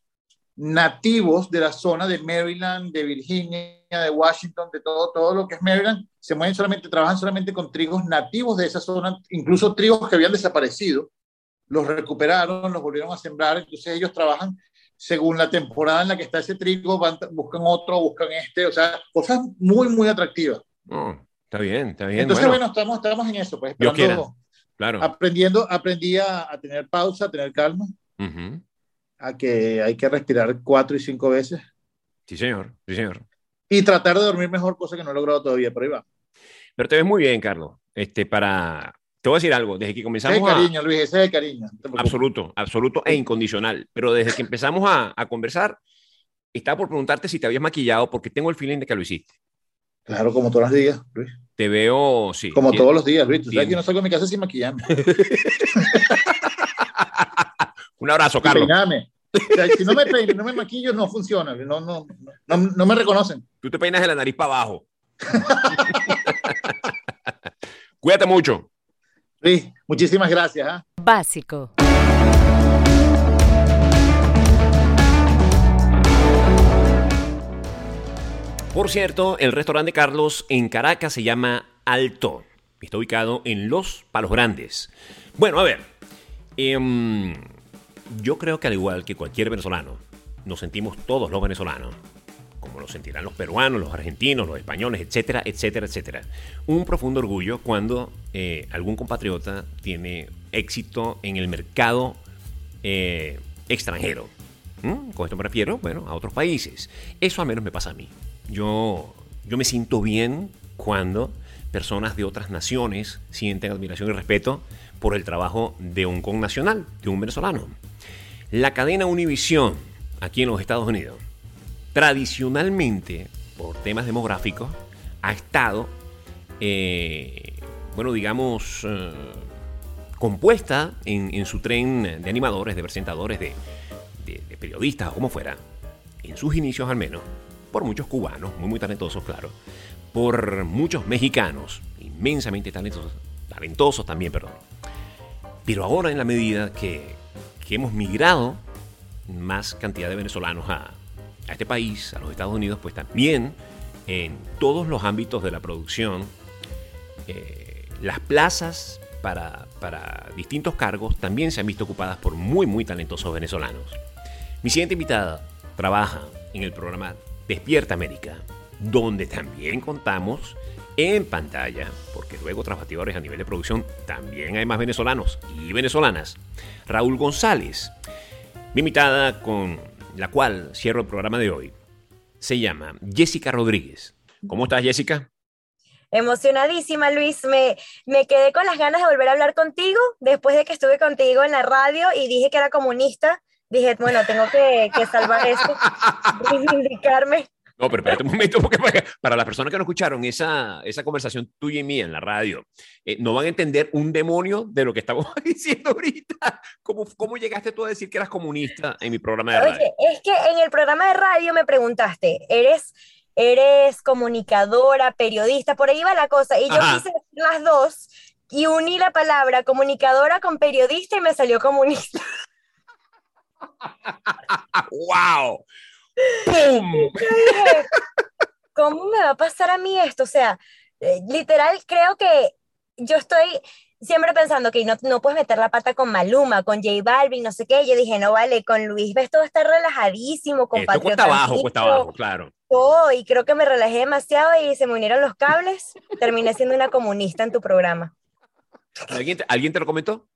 nativos de la zona de Maryland, de Virginia, de Washington, de todo, todo lo que es Maryland. Se mueven solamente, trabajan solamente con trigos nativos de esa zona, incluso trigos que habían desaparecido. Los recuperaron, los volvieron a sembrar, entonces ellos trabajan según la temporada en la que está ese trigo, van, buscan otro, buscan este, o sea, cosas muy, muy atractivas. Oh, está bien, está bien. Entonces, bueno, bueno estamos, estamos en eso, pues, Dios quiera, esperando, claro. aprendiendo, aprendí a, a tener pausa, a tener calma, uh-huh. a que hay que respirar cuatro y cinco veces. Sí, señor, sí, señor. Y tratar de dormir mejor, cosa que no he logrado todavía, pero ahí va. Pero te ves muy bien, Carlos. Este, para... Te voy a decir algo, desde que comenzamos ese es cariño, a... Luis, ese es el cariño. No absoluto, absoluto e incondicional. Pero desde que empezamos a, a conversar, estaba por preguntarte si te habías maquillado, porque tengo el feeling de que lo hiciste. Claro, como todos los días, Luis. Te veo, sí. Como bien, todos los días, Luis. Tú sabes bien. que yo no salgo de mi casa sin maquillarme. Un abrazo, Carlos. Peiname. O sea, si no me peino, no me maquillo, no funciona. No, no, no, no me reconocen. Tú te peinas de la nariz para abajo. Cuídate mucho. Sí, muchísimas gracias. ¿eh? Básico. Por cierto, el restaurante Carlos en Caracas se llama Alto. Está ubicado en Los Palos Grandes. Bueno, a ver. Eh, yo creo que al igual que cualquier venezolano, nos sentimos todos los venezolanos, como lo sentirán los peruanos, los argentinos, los españoles, etcétera, etcétera, etcétera. Un profundo orgullo cuando eh, algún compatriota tiene éxito en el mercado eh, extranjero. ¿Mm? Con esto me refiero, bueno, a otros países. Eso al menos me pasa a mí. Yo, yo me siento bien cuando personas de otras naciones sienten admiración y respeto por el trabajo de un connacional, de un venezolano. La cadena Univisión, aquí en los Estados Unidos, tradicionalmente, por temas demográficos, ha estado, eh, bueno, digamos, eh, compuesta en, en su tren de animadores, de presentadores, de, de, de periodistas o como fuera, en sus inicios al menos, por muchos cubanos, muy, muy talentosos, claro, por muchos mexicanos, inmensamente talentosos, talentosos también, perdón. Pero ahora, en la medida que, que hemos migrado más cantidad de venezolanos a, a este país, a los Estados Unidos, pues también en todos los ámbitos de la producción, eh, las plazas para, para distintos cargos también se han visto ocupadas por muy, muy talentosos venezolanos. Mi siguiente invitada trabaja en el programa Despierta América, donde también contamos en pantalla, porque luego tras bastidores a nivel de producción también hay más venezolanos y venezolanas. Raúl González, mi invitada con la cual cierro el programa de hoy, se llama Jessica Rodríguez. ¿Cómo estás, Jessica? Emocionadísima, Luis. Me, me quedé con las ganas de volver a hablar contigo después de que estuve contigo en la radio y dije que era comunista. Dije, bueno, tengo que, que salvar esto, reivindicarme. No, pero espérate un momento, porque para, para las personas que no escucharon esa, esa conversación tuya y mía en la radio, eh, no van a entender un demonio de lo que estamos diciendo ahorita. ¿Cómo, ¿Cómo llegaste tú a decir que eras comunista en mi programa de radio? Oye, es que en el programa de radio me preguntaste, ¿eres, eres comunicadora, periodista? Por ahí va la cosa. Y yo Ajá. quise decir las dos, y uní la palabra comunicadora con periodista y me salió comunista. ¡Wow! ¡Pum! Dije, ¿cómo me va a pasar a mí esto? O sea, eh, literal, creo que yo estoy siempre pensando que no, no puedes meter la pata con Maluma, con J Balvin, no sé qué. Yo dije, no vale, con Luis ves todo está relajadísimo, con Esto cuesta abajo, cuesta abajo, claro. Oh, y creo que me relajé demasiado y se me unieron los cables. Terminé siendo una comunista en tu programa. ¿Alguien te, ¿alguien te lo comentó?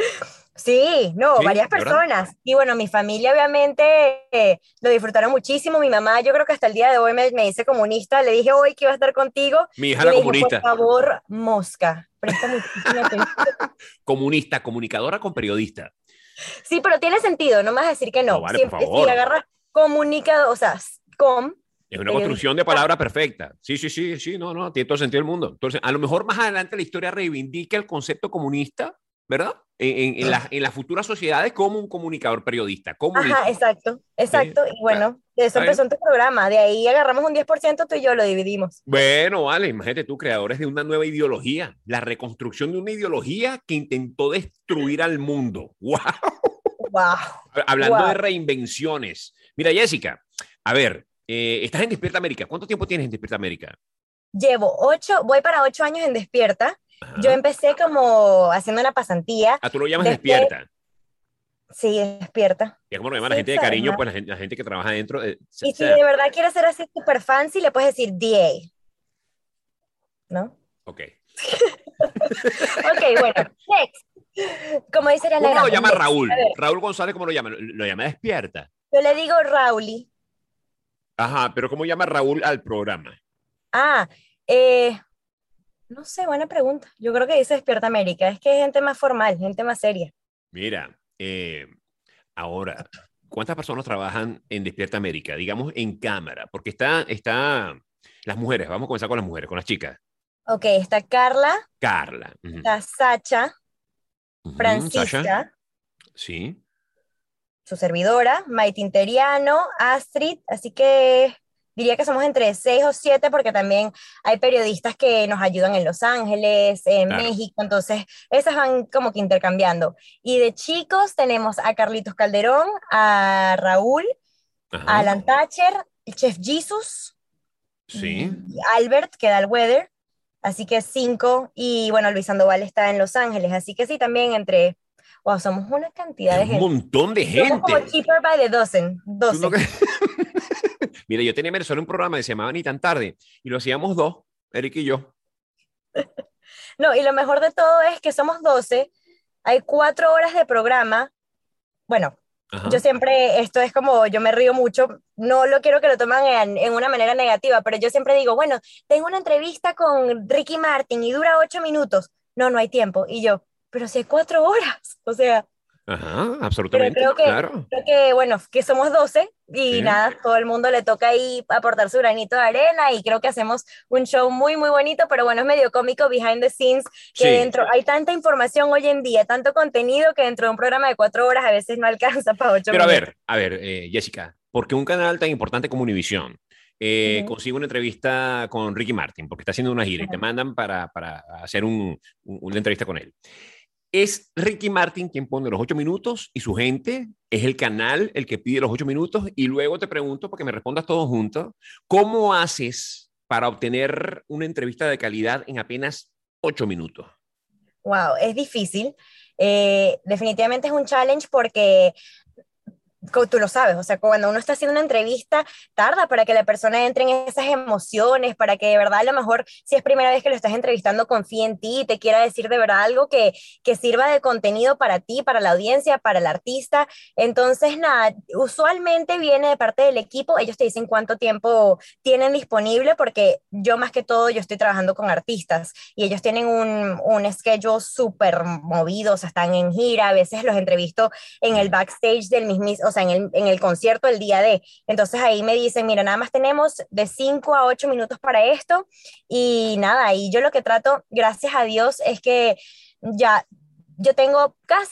Sí, no, ¿Sí? varias personas. Y bueno, mi familia obviamente eh, lo disfrutaron muchísimo. Mi mamá, yo creo que hasta el día de hoy me, me dice comunista. Le dije hoy que iba a estar contigo. Mi hija Y la me dijo, comunista. por favor, mosca, presta muchísima atención. Comunista, comunicadora con periodista. Sí, pero tiene sentido, no me vas a decir que no. No, vale, Siempre, por favor. si agarras comunicador, o sea, com. Es una construcción de palabra perfecta. Sí, sí, sí, sí, no, no, tiene todo el sentido del mundo. Entonces, a lo mejor más adelante la historia reivindica el concepto comunista, ¿verdad? En, en, en, la, en las futuras sociedades como un comunicador periodista. Comunista. Ajá, exacto, exacto. Sí, Y bueno, de eso está empezó bien. en tu programa. De ahí agarramos un diez por ciento, tú y yo lo dividimos. Bueno, vale, imagínate tú, creadores de una nueva ideología, la reconstrucción de una ideología que intentó destruir al mundo. ¡Wow! Wow. Hablando wow. de reinvenciones. Mira, Jessica, a ver, eh, estás en Despierta América. ¿Cuánto tiempo tienes en Despierta América? Llevo ocho, voy para ocho años en Despierta. Ajá. Yo empecé como haciendo una pasantía. Ah, tú lo llamas Después, Despierta. Sí, Despierta. Y como lo llama Sí, la gente de sabes, cariño, ¿no? pues la gente, la gente que trabaja dentro. Eh, se, Y si se, de verdad quieres ser así súper fancy, le puedes decir D A. ¿No? ok. Ok, bueno, next. Como dice Ariana ¿Cómo lo Grande, llama next. Raúl? A ver, Raúl González, ¿cómo lo llama? Lo, lo llama Despierta. yo le digo Rauli. Ajá, pero ¿cómo llama Raúl al programa? Ah, eh, no sé, buena pregunta. Yo creo que dice Despierta América. Es que es gente más formal, gente más seria. Mira, eh, ahora, ¿cuántas personas trabajan en Despierta América? Digamos en cámara, porque está, está las mujeres, vamos a comenzar con las mujeres, con las chicas. Ok, está Carla, Carla. Uh -huh. está Sacha, uh -huh. Francisca, Sasha. Sí. su servidora, Maite Interiano, Astrid, así que diría que somos entre seis o siete porque también hay periodistas que nos ayudan en Los Ángeles, en Claro. México, entonces esas van como que intercambiando. Y de chicos tenemos a Carlitos Calderón, a Raúl, Ajá. a Alan Thatcher, el Chef Jesus, Sí. y Albert, que da el weather, así que cinco, y bueno, Luis Sandoval está en Los Ángeles, así que sí, también entre... Wow, somos una cantidad de Un gente. montón de gente. Somos como cheaper by the dozen. doce. No... Mira, yo tenía en Venezuela un programa que se llamaba Ni tan tarde y lo hacíamos dos, Eric y yo. No, y lo mejor de todo es que somos doce, hay cuatro horas de programa. Bueno, Ajá. yo siempre, esto es como, yo me río mucho, no lo quiero que lo tomen en, en una manera negativa, pero yo siempre digo, bueno, tengo una entrevista con Ricky Martin y dura ocho minutos. No, no hay tiempo. Y yo, pero si hay cuatro horas, o sea. Ajá, absolutamente, pero creo que, claro. Creo que, bueno, que somos doce y sí. nada, todo el mundo le toca ahí aportar su granito de arena y creo que hacemos un show muy, muy bonito, pero bueno, es medio cómico behind the scenes, que sí. dentro hay tanta información hoy en día, tanto contenido que dentro de un programa de cuatro horas a veces no alcanza para ocho Pero minutos. a ver, a ver, eh, Jessica, ¿por qué un canal tan importante como Univision Eh, uh-huh. consigue una entrevista con Ricky Martin, porque está haciendo una gira uh-huh. y te mandan para, para hacer un, un, una entrevista con él? Es Ricky Martin quien pone los ocho minutos y su gente, es el canal el que pide los ocho minutos, y luego te pregunto, porque me respondas todos juntos, ¿cómo haces para obtener una entrevista de calidad en apenas ocho minutos? Wow, es difícil. Eh, definitivamente es un challenge porque tú lo sabes, o sea, cuando uno está haciendo una entrevista, tarda para que la persona entre en esas emociones, para que de verdad a lo mejor, si es primera vez que lo estás entrevistando, confíe en ti y te quiera decir de verdad algo que, que sirva de contenido para ti, para la audiencia, para el artista. Entonces, nada, usualmente viene de parte del equipo, ellos te dicen cuánto tiempo tienen disponible, porque yo más que todo, yo estoy trabajando con artistas y ellos tienen un, un schedule súper movido, o sea, están en gira, a veces los entrevisto en el backstage del mismo, o sea, en el, en el concierto el día de, entonces ahí me dicen, mira, nada más tenemos de cinco a ocho minutos para esto, y nada, y yo lo que trato, gracias a Dios, es que ya, yo tengo casi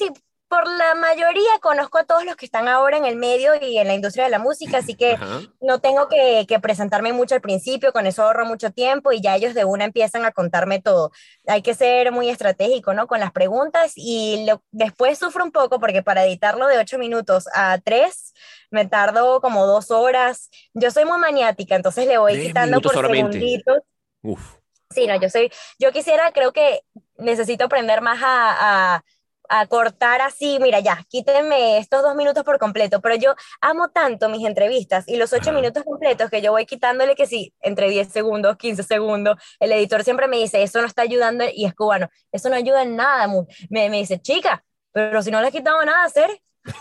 por la mayoría conozco a todos los que están ahora en el medio y en la industria de la música, así que Ajá. no tengo que, que presentarme mucho al principio, con eso ahorro mucho tiempo y ya ellos de una empiezan a contarme todo. Hay que ser muy estratégico, ¿no? Con las preguntas y lo, después sufro un poco porque para editarlo de ocho minutos a tres me tardo como dos horas. Yo soy muy maniática, entonces le voy Tres quitando minutos por solamente. segunditos. Uf. Sí, no, yo soy, yo quisiera, creo que necesito aprender más a, a, a cortar así, mira, ya, quítenme estos dos minutos por completo, pero yo amo tanto mis entrevistas y los ocho Ajá. minutos completos que yo voy quitándole que sí, entre diez segundos, quince segundos, el editor siempre me dice, eso no está ayudando y es cubano, eso no ayuda en nada, mu- me, me dice, chica, pero si no le he quitado nada a hacer,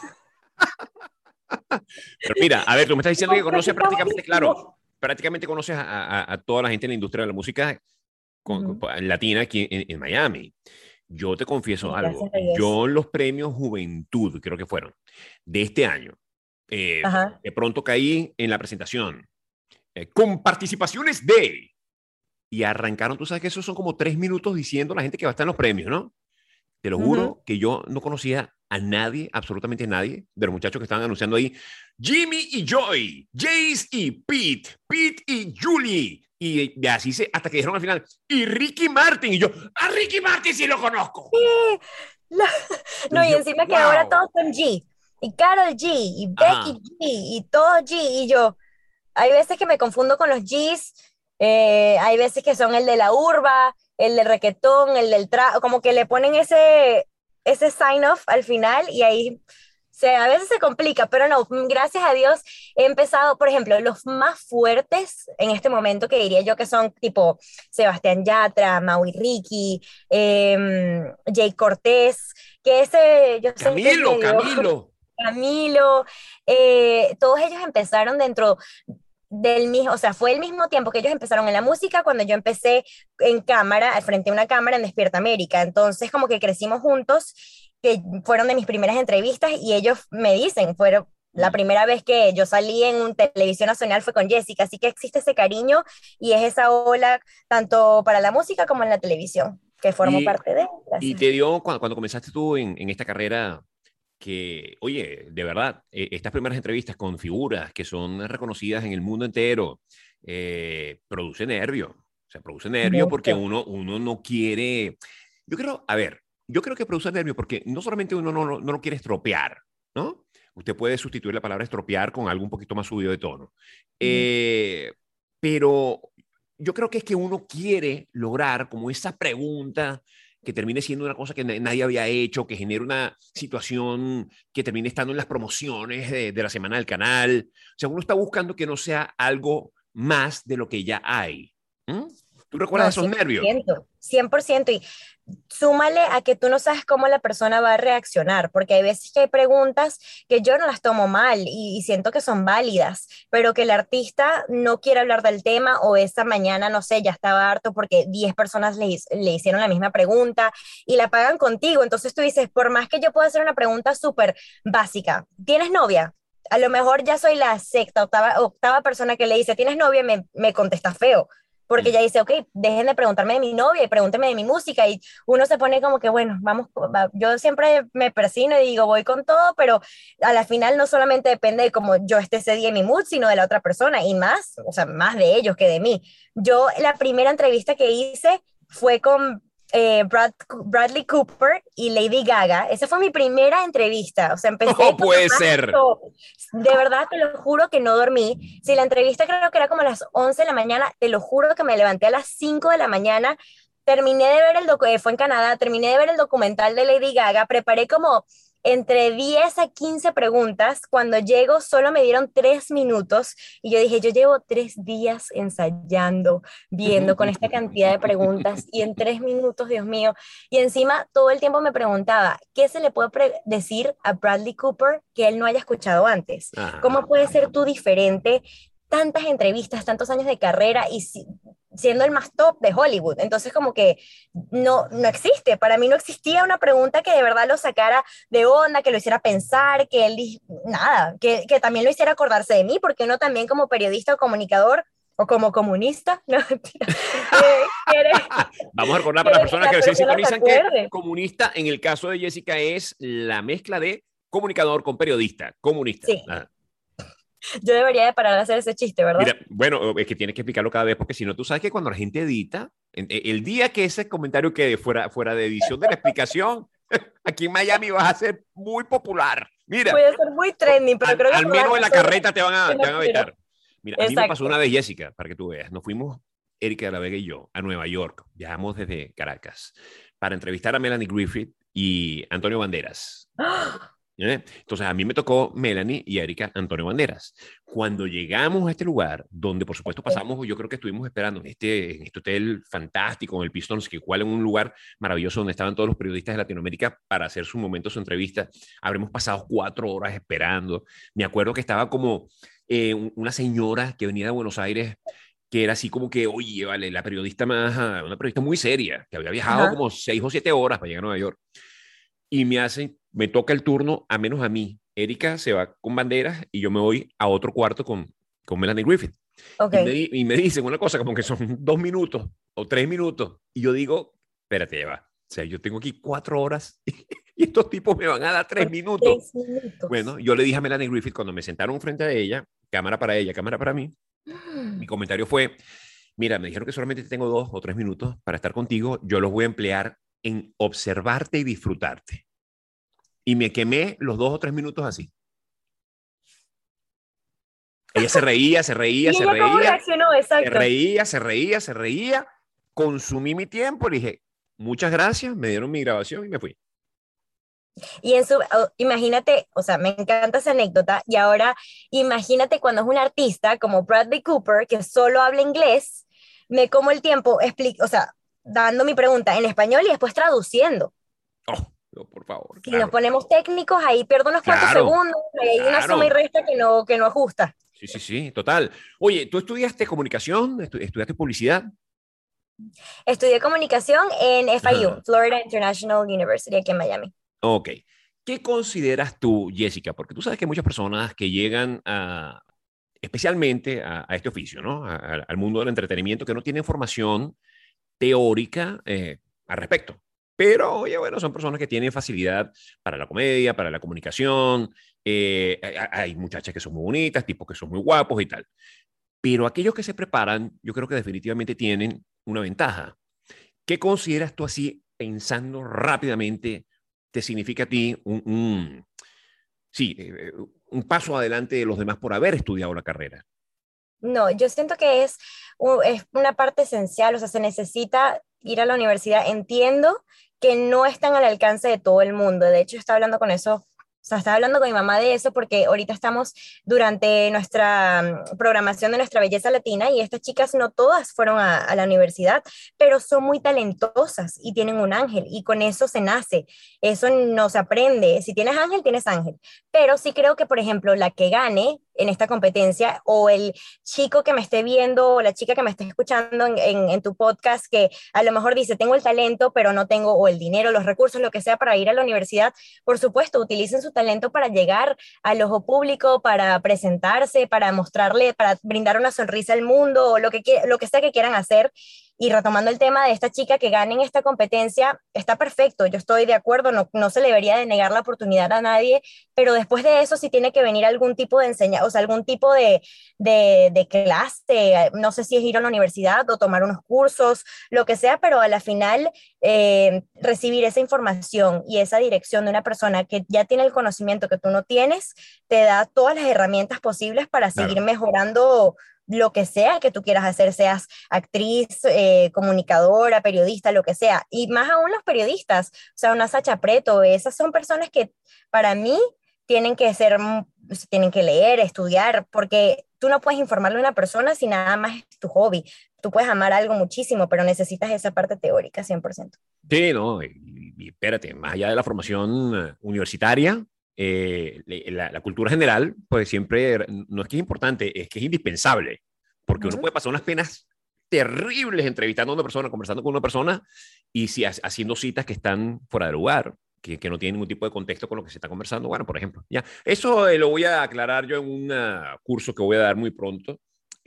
Pero mira, a ver, tú me estás diciendo que no, pero conoces está prácticamente, buenísimo. claro, prácticamente conoces a, a- a toda la gente en la industria de la música con- Ujú. con- latina aquí en, en Miami. Yo te confieso Gracias algo. a Dios. Yo en los premios Juventud, creo que fueron, de este año, eh, Ajá. de pronto caí en la presentación eh, con participaciones de... Y arrancaron, tú sabes que esos son como tres minutos diciendo la gente que va a estar en los premios, ¿no? Te lo Ujú. juro que yo no conocía a nadie, absolutamente nadie, de los muchachos que estaban anunciando ahí. Jimmy y Joy, Jace y Pete, Pete y Julie. Y, y así se, hasta que dijeron al final, y Ricky Martin. Y yo, a Ricky Martin sí lo conozco. La- No, Y y yo, encima que ahora wow. todos son G, y Karol G, y Becky Ajá. G, y todo G, y yo, hay veces que me confundo con los Gs, eh, hay veces que son el de la urba, el del requetón, el del tra, como que le ponen ese, ese sign off al final y ahí se, a veces se complica, pero no, gracias a Dios he empezado, por ejemplo, los más fuertes en este momento que diría yo que son tipo Sebastián Yatra, Maui Ricky, eh, Jay Cortés, que ese yo sé que es Camilo, medio Camilo. Camilo, eh, todos ellos empezaron dentro del mismo, o sea, fue el mismo tiempo que ellos empezaron en la música cuando yo empecé en cámara, frente a una cámara en Despierta América. Entonces, como que crecimos juntos, que fueron de mis primeras entrevistas y ellos me dicen, fueron la primera vez que yo salí en un televisión nacional fue con Jessica, así que existe ese cariño y es esa ola tanto para la música como en la televisión, que formo Y, parte de. y Gracias. te dio, cuando, cuando comenzaste tú en, en esta carrera, que, oye, de verdad, eh, estas primeras entrevistas con figuras que son reconocidas en el mundo entero, eh, produce nervio. O sea, produce nervio porque Mucho. uno, uno no quiere. Yo creo, a ver, yo creo que produce nervio porque no solamente uno no, no, no lo quiere estropear, ¿no? Usted puede sustituir la palabra estropear con algo un poquito más subido de tono. Ujú. Eh, pero yo creo que es que uno quiere lograr como esa pregunta que termine siendo una cosa que nadie había hecho, que genere una situación que termine estando en las promociones de, de la semana del canal. O sea, uno está buscando que no sea algo más de lo que ya hay. ¿Mm? ¿Tú recuerdas No, esos cien por nervios? ciento, cien por ciento. Y súmale a que tú no sabes cómo la persona va a reaccionar, porque hay veces que hay preguntas que yo no las tomo mal y, y siento que son válidas, pero que el artista no quiere hablar del tema o esa mañana, no sé, ya estaba harto porque diez personas le, le hicieron la misma pregunta y la pagan contigo. Entonces tú dices, por más que yo pueda hacer una pregunta súper básica, ¿tienes novia? A lo mejor ya soy la sexta, octava, octava persona que le dice, ¿tienes novia? Me, me contesta feo porque Mm. ya dice, ok, dejen de preguntarme de mi novia y pregúntenme de mi música, y uno se pone como que, bueno, vamos, va. Yo siempre me persino y digo, voy con todo, pero a la final no solamente depende de cómo yo esté ese día en mi mood, sino de la otra persona, y más, o sea, más de ellos que de mí. Yo, la primera entrevista que hice fue con eh, Brad, Bradley Cooper y Lady Gaga. Esa fue mi primera entrevista, o sea, empecé No con lo puede más ser. top. De verdad, te lo juro que no dormí. Si la entrevista creo que era como a las once de la mañana, te lo juro que me levanté a las cinco de la mañana, terminé de ver el docu, fue en Canadá, terminé de ver el documental de Lady Gaga, preparé como entre diez a quince preguntas. Cuando llego solo me dieron tres minutos y yo dije, yo llevo tres días ensayando, viendo con esta cantidad de preguntas y en tres minutos, Dios mío. Y encima todo el tiempo me preguntaba, ¿qué se le puede decir a Bradley Cooper que él no haya escuchado antes? Ajá. ¿Cómo puede ser tú diferente? Tantas entrevistas, tantos años de carrera y si, siendo el más top de Hollywood. Entonces como que no, no existe. Para mí no existía una pregunta que de verdad lo sacara de onda, que lo hiciera pensar, que él, nada, que, que también lo hiciera acordarse de mí, porque uno también como periodista o comunicador o como comunista, no, mentira. Eh, quiere, Vamos a recordar para las personas que la se persona sintonizan se que acuerde. comunista, en el caso de Jessica, es la mezcla de comunicador con periodista. Comunista. Sí. Nada. Yo debería de parar de hacer ese chiste, ¿verdad? Mira, bueno, es que tienes que explicarlo cada vez porque si no, tú sabes que cuando la gente edita, el día que ese comentario quede fuera, fuera de edición de la explicación, aquí en Miami vas a ser muy popular. Mira, Voy a ser muy trending, pero al, creo que al por menos en la razón carreta te van a, que te no van a quiero. vetar. Mira, a mí me Exacto. pasó una vez, Jessica, para que tú veas. Nos fuimos, Erika de la Vega y yo, a Nueva York. Viajamos desde Caracas para entrevistar a Melanie Griffith y Antonio Banderas. ¡Ah! ¿Eh? Entonces a mí me tocó Melanie y Erika Antonio Banderas. Cuando llegamos a este lugar, donde por supuesto pasamos, yo creo que estuvimos esperando en este, en este hotel fantástico, en el Pistons, que igual en un lugar maravilloso donde estaban todos los periodistas de Latinoamérica para hacer su momento, su entrevista. Habremos pasado cuatro horas esperando. Me acuerdo que estaba como eh, una señora que venía de Buenos Aires, que era así como que, oye, vale, la periodista más, una periodista muy seria, que había viajado Ajá. como seis o siete horas para llegar a Nueva York. Y me hace, me toca el turno, a menos a mí. Erika se va con Banderas y yo me voy a otro cuarto con, con Melanie Griffith. Ok. Y, me, y me dicen una cosa como que son dos minutos o tres minutos. Y yo digo, espérate, ya va. O sea, yo tengo aquí cuatro horas y estos tipos me van a dar tres minutos. Tres minutos. Bueno, yo le dije a Melanie Griffith cuando me sentaron frente a ella, cámara para ella, cámara para mí, mi comentario fue, mira, me dijeron que solamente tengo dos o tres minutos para estar contigo, yo los voy a emplear en observarte y disfrutarte. Y me quemé los dos o tres minutos así. Ella se reía, se reía, ¿Y se ella cómo reía, reaccionó? se Exacto. reía, se reía, se reía. Consumí mi tiempo, le dije, muchas gracias, me dieron mi grabación y me fui. Y en su, oh, imagínate, o sea, me encanta esa anécdota, y ahora imagínate cuando es un artista como Bradley Cooper, que solo habla inglés, me como el tiempo, explico, o sea, dando mi pregunta en español y después traduciendo. Oh, no, por favor. Si Claro, nos ponemos técnicos, ahí pierdo unos cuantos Claro, segundos, ahí hay una claro. suma y resta que no, que no ajusta. Sí, sí, sí, total. Oye, ¿tú estudiaste comunicación? ¿Estu- ¿Estudiaste publicidad? Estudié comunicación en F I U, Ajá. Florida International University, aquí en Miami. Ok. ¿Qué consideras tú, Jessica? Porque tú sabes que hay muchas personas que llegan a, especialmente a, a este oficio, ¿no? A- a- al mundo del entretenimiento, que no tienen formación teórica eh, al respecto. Pero, oye, bueno, son personas que tienen facilidad para la comedia, para la comunicación. eh, hay hay muchachas que son muy bonitas, tipos que son muy guapos y tal. Pero aquellos que se preparan, yo creo que definitivamente tienen una ventaja. ¿Qué consideras tú así, pensando rápidamente, te significa a ti un, un sí, eh, un paso adelante de los demás por haber estudiado la carrera? No, yo siento que es, u- es una parte esencial, o sea, se necesita ir a la universidad. Entiendo que no están al alcance de todo el mundo. De hecho, estaba hablando con eso, o sea, estaba hablando con mi mamá de eso porque ahorita estamos durante nuestra mm, programación de nuestra belleza latina, y estas chicas no todas fueron a, a la universidad, pero son muy talentosas y tienen un ángel, y con eso se nace. Eso no se aprende. Si tienes ángel, tienes ángel. Pero sí creo que, por ejemplo, la que gane en esta competencia, o el chico que me esté viendo, o la chica que me esté escuchando en, en, en tu podcast, que a lo mejor dice, tengo el talento, pero no tengo o el dinero, los recursos, lo que sea para ir a la universidad, por supuesto, utilicen su talento para llegar al ojo público, para presentarse, para mostrarle, para brindar una sonrisa al mundo, o lo que, lo que sea que quieran hacer. Y retomando el tema de esta chica que gane en esta competencia, está perfecto, yo estoy de acuerdo, no, no se le debería de negar la oportunidad a nadie, pero después de eso sí tiene que venir algún tipo de enseñanza, o sea, algún tipo de, de, de clase, no sé si es ir a la universidad o tomar unos cursos, lo que sea, pero a la final eh, recibir esa información y esa dirección de una persona que ya tiene el conocimiento que tú no tienes, te da todas las herramientas posibles para Claro. seguir mejorando lo que sea que tú quieras hacer, seas actriz, eh, comunicadora, periodista, lo que sea. Y más aún los periodistas, o sea, una Sacha Preto, esas son personas que para mí tienen que ser, tienen que leer, estudiar, porque tú no puedes informarle a una persona si nada más es tu hobby. Tú puedes amar algo muchísimo, pero necesitas esa parte teórica, cien por ciento. Sí, no, y, y espérate, más allá de la formación eh, universitaria, eh, la, la cultura general, pues siempre no es que es importante, es que es indispensable, porque uno Uh-huh. puede pasar unas penas terribles entrevistando a una persona, conversando con una persona, y si ha- haciendo citas que están fuera de lugar, que, que no tienen ningún tipo de contexto con lo que se está conversando. Bueno, por ejemplo, ya. Eso eh, lo voy a aclarar yo en un uh, curso que voy a dar muy pronto,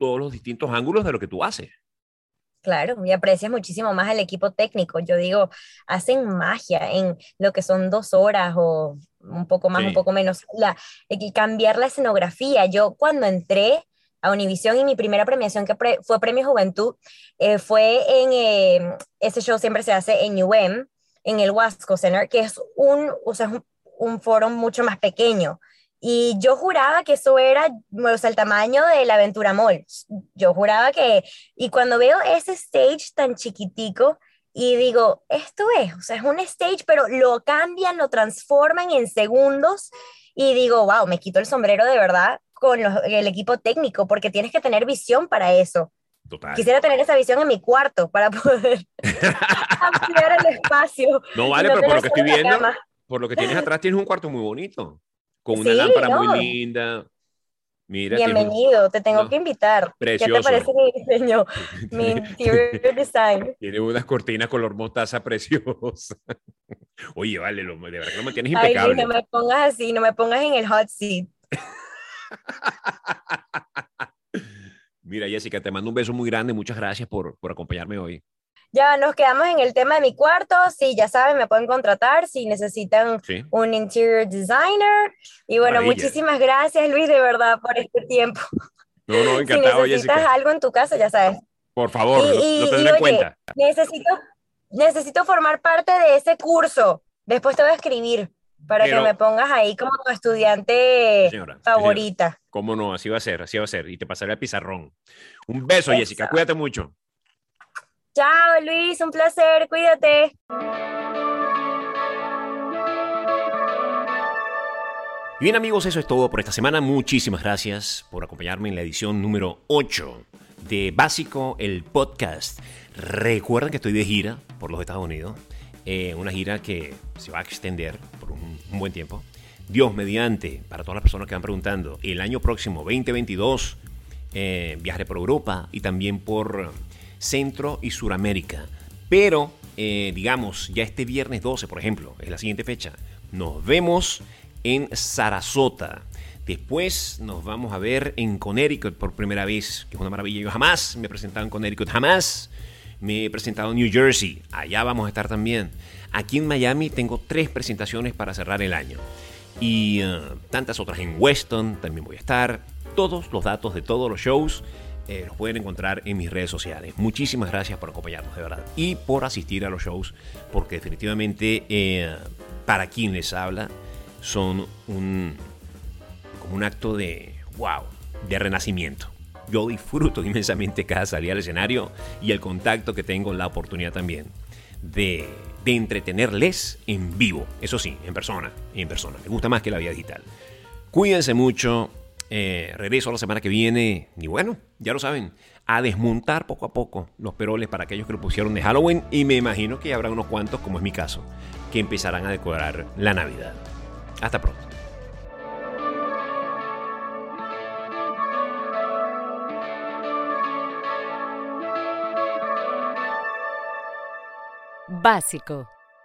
todos los distintos ángulos de lo que tú haces. Claro, y aprecias muchísimo más al equipo técnico. Yo digo, hacen magia en lo que son dos horas o un poco más, Sí. un poco menos. La, el cambiar la escenografía. Yo cuando entré a Univision y mi primera premiación que pre, fue Premio Juventud, eh, fue en, eh, ese show siempre se hace en U M, en el Wasco Center, que es un, o sea, un, un foro mucho más pequeño. Y yo juraba que eso era, o sea, el tamaño de la Aventura Mall. Yo juraba que, y cuando veo ese stage tan chiquitico, y digo, esto es, o sea, es un stage, pero lo cambian, lo transforman en segundos, y digo, wow, me quito el sombrero de verdad con los, el equipo técnico, porque tienes que tener visión para eso. Total. Quisiera tener esa visión en mi cuarto para poder ampliar el espacio. No vale, y no pero por lo tener que estoy solo la viendo, cama. por lo que tienes atrás, tienes un cuarto muy bonito. Con una Sí, lámpara no. muy linda. Mira, tienes un- Bienvenido, te tengo no, que invitar. ¿Qué precioso. te parece mi diseño? Mi interior design. Tiene unas cortinas color mostaza preciosas. Oye, vale, lo, de verdad que lo mantienes Ay, impecable. Luis, no me pongas así, no me pongas en el hot seat. Mira, Jessica, te mando un beso muy grande. Muchas gracias por, por acompañarme hoy. Ya nos quedamos en el tema de mi cuarto. Sí, ya saben, me pueden contratar si necesitan Sí. un interior designer. Y bueno, Maravilla. muchísimas gracias, Luis, de verdad, por este tiempo. No, no, Si encantado, necesitas Jessica. algo en tu casa, ya sabes. Por favor, Y, lo, y- lo y, tendré en oye, cuenta. necesito, necesito formar parte de ese curso. Después te voy a escribir para Pero- que me pongas ahí como tu estudiante Sí, señora, sí, favorita. ¿Cómo no? Así va a ser, así va a ser. Y te pasaré el pizarrón. Un beso, Eso. Jessica. Cuídate mucho. Chao, Luis, un placer, cuídate. Y bien, amigos, eso es todo por esta semana. Muchísimas gracias por acompañarme en la edición número ocho de Básico, el podcast. Recuerden que estoy de gira por los Estados Unidos. Eh, una gira que se va a extender por un, un buen tiempo. Dios mediante, para todas las personas que van preguntando, el año próximo, veinte veintidós, eh, viajaré por Europa y también por Centro y Suramérica. Pero, eh, digamos, ya este viernes doce, por ejemplo, es la siguiente fecha. Nos vemos en Sarasota. Después nos vamos a ver en Connecticut por primera vez, que es una maravilla. Yo jamás me he presentado en Connecticut, jamás me he presentado en New Jersey. Allá vamos a estar también. Aquí en Miami tengo tres presentaciones para cerrar el año. Y uh, tantas otras en Weston también voy a estar. Todos los datos de todos los shows eh, los pueden encontrar en mis redes sociales. Muchísimas gracias por acompañarnos, de verdad. Y por asistir a los shows, porque definitivamente eh, para quien les habla son un, como un acto de wow, de renacimiento. Yo disfruto inmensamente cada salida al escenario y el contacto que tengo, la oportunidad también de, de entretenerles en vivo. Eso sí, en persona, en persona. Me gusta más que la vida digital. Cuídense mucho. Eh, regreso la semana que viene. Y bueno, ya lo saben, a desmontar poco a poco los peroles para aquellos que lo pusieron de Halloween. Y me imagino que habrá unos cuantos, como es mi caso, que empezarán a decorar la Navidad. Hasta pronto. Básico.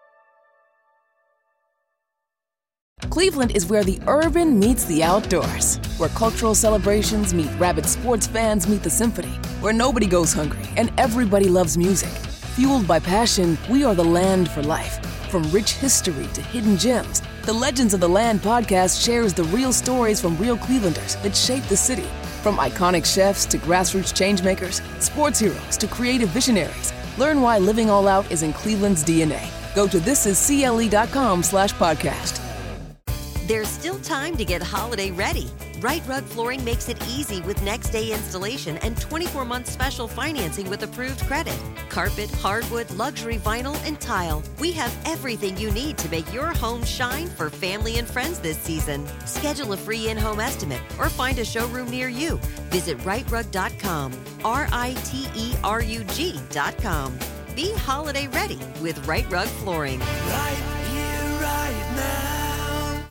Cleveland is where the urban meets the outdoors, where cultural celebrations meet rabid sports fans meet the symphony, where nobody goes hungry and everybody loves music. Fueled by passion, we are the land for life. From rich history to hidden gems, the Legends of the Land podcast shares the real stories from real Clevelanders that shape the city. From iconic chefs to grassroots changemakers, sports heroes to creative visionaries, learn why living all out is in Cleveland's D N A. Go to thisiscle.com slash podcast. There's still time to get holiday ready. Right Rug Flooring makes it easy with next day installation and twenty-four month special financing with approved credit. Carpet, hardwood, luxury vinyl, and tile. We have everything you need to make your home shine for family and friends this season. Schedule a free in-home estimate or find a showroom near you. Visit right rug dot com. R I T E R U G dot com. Be holiday ready with Right Rug Flooring. Right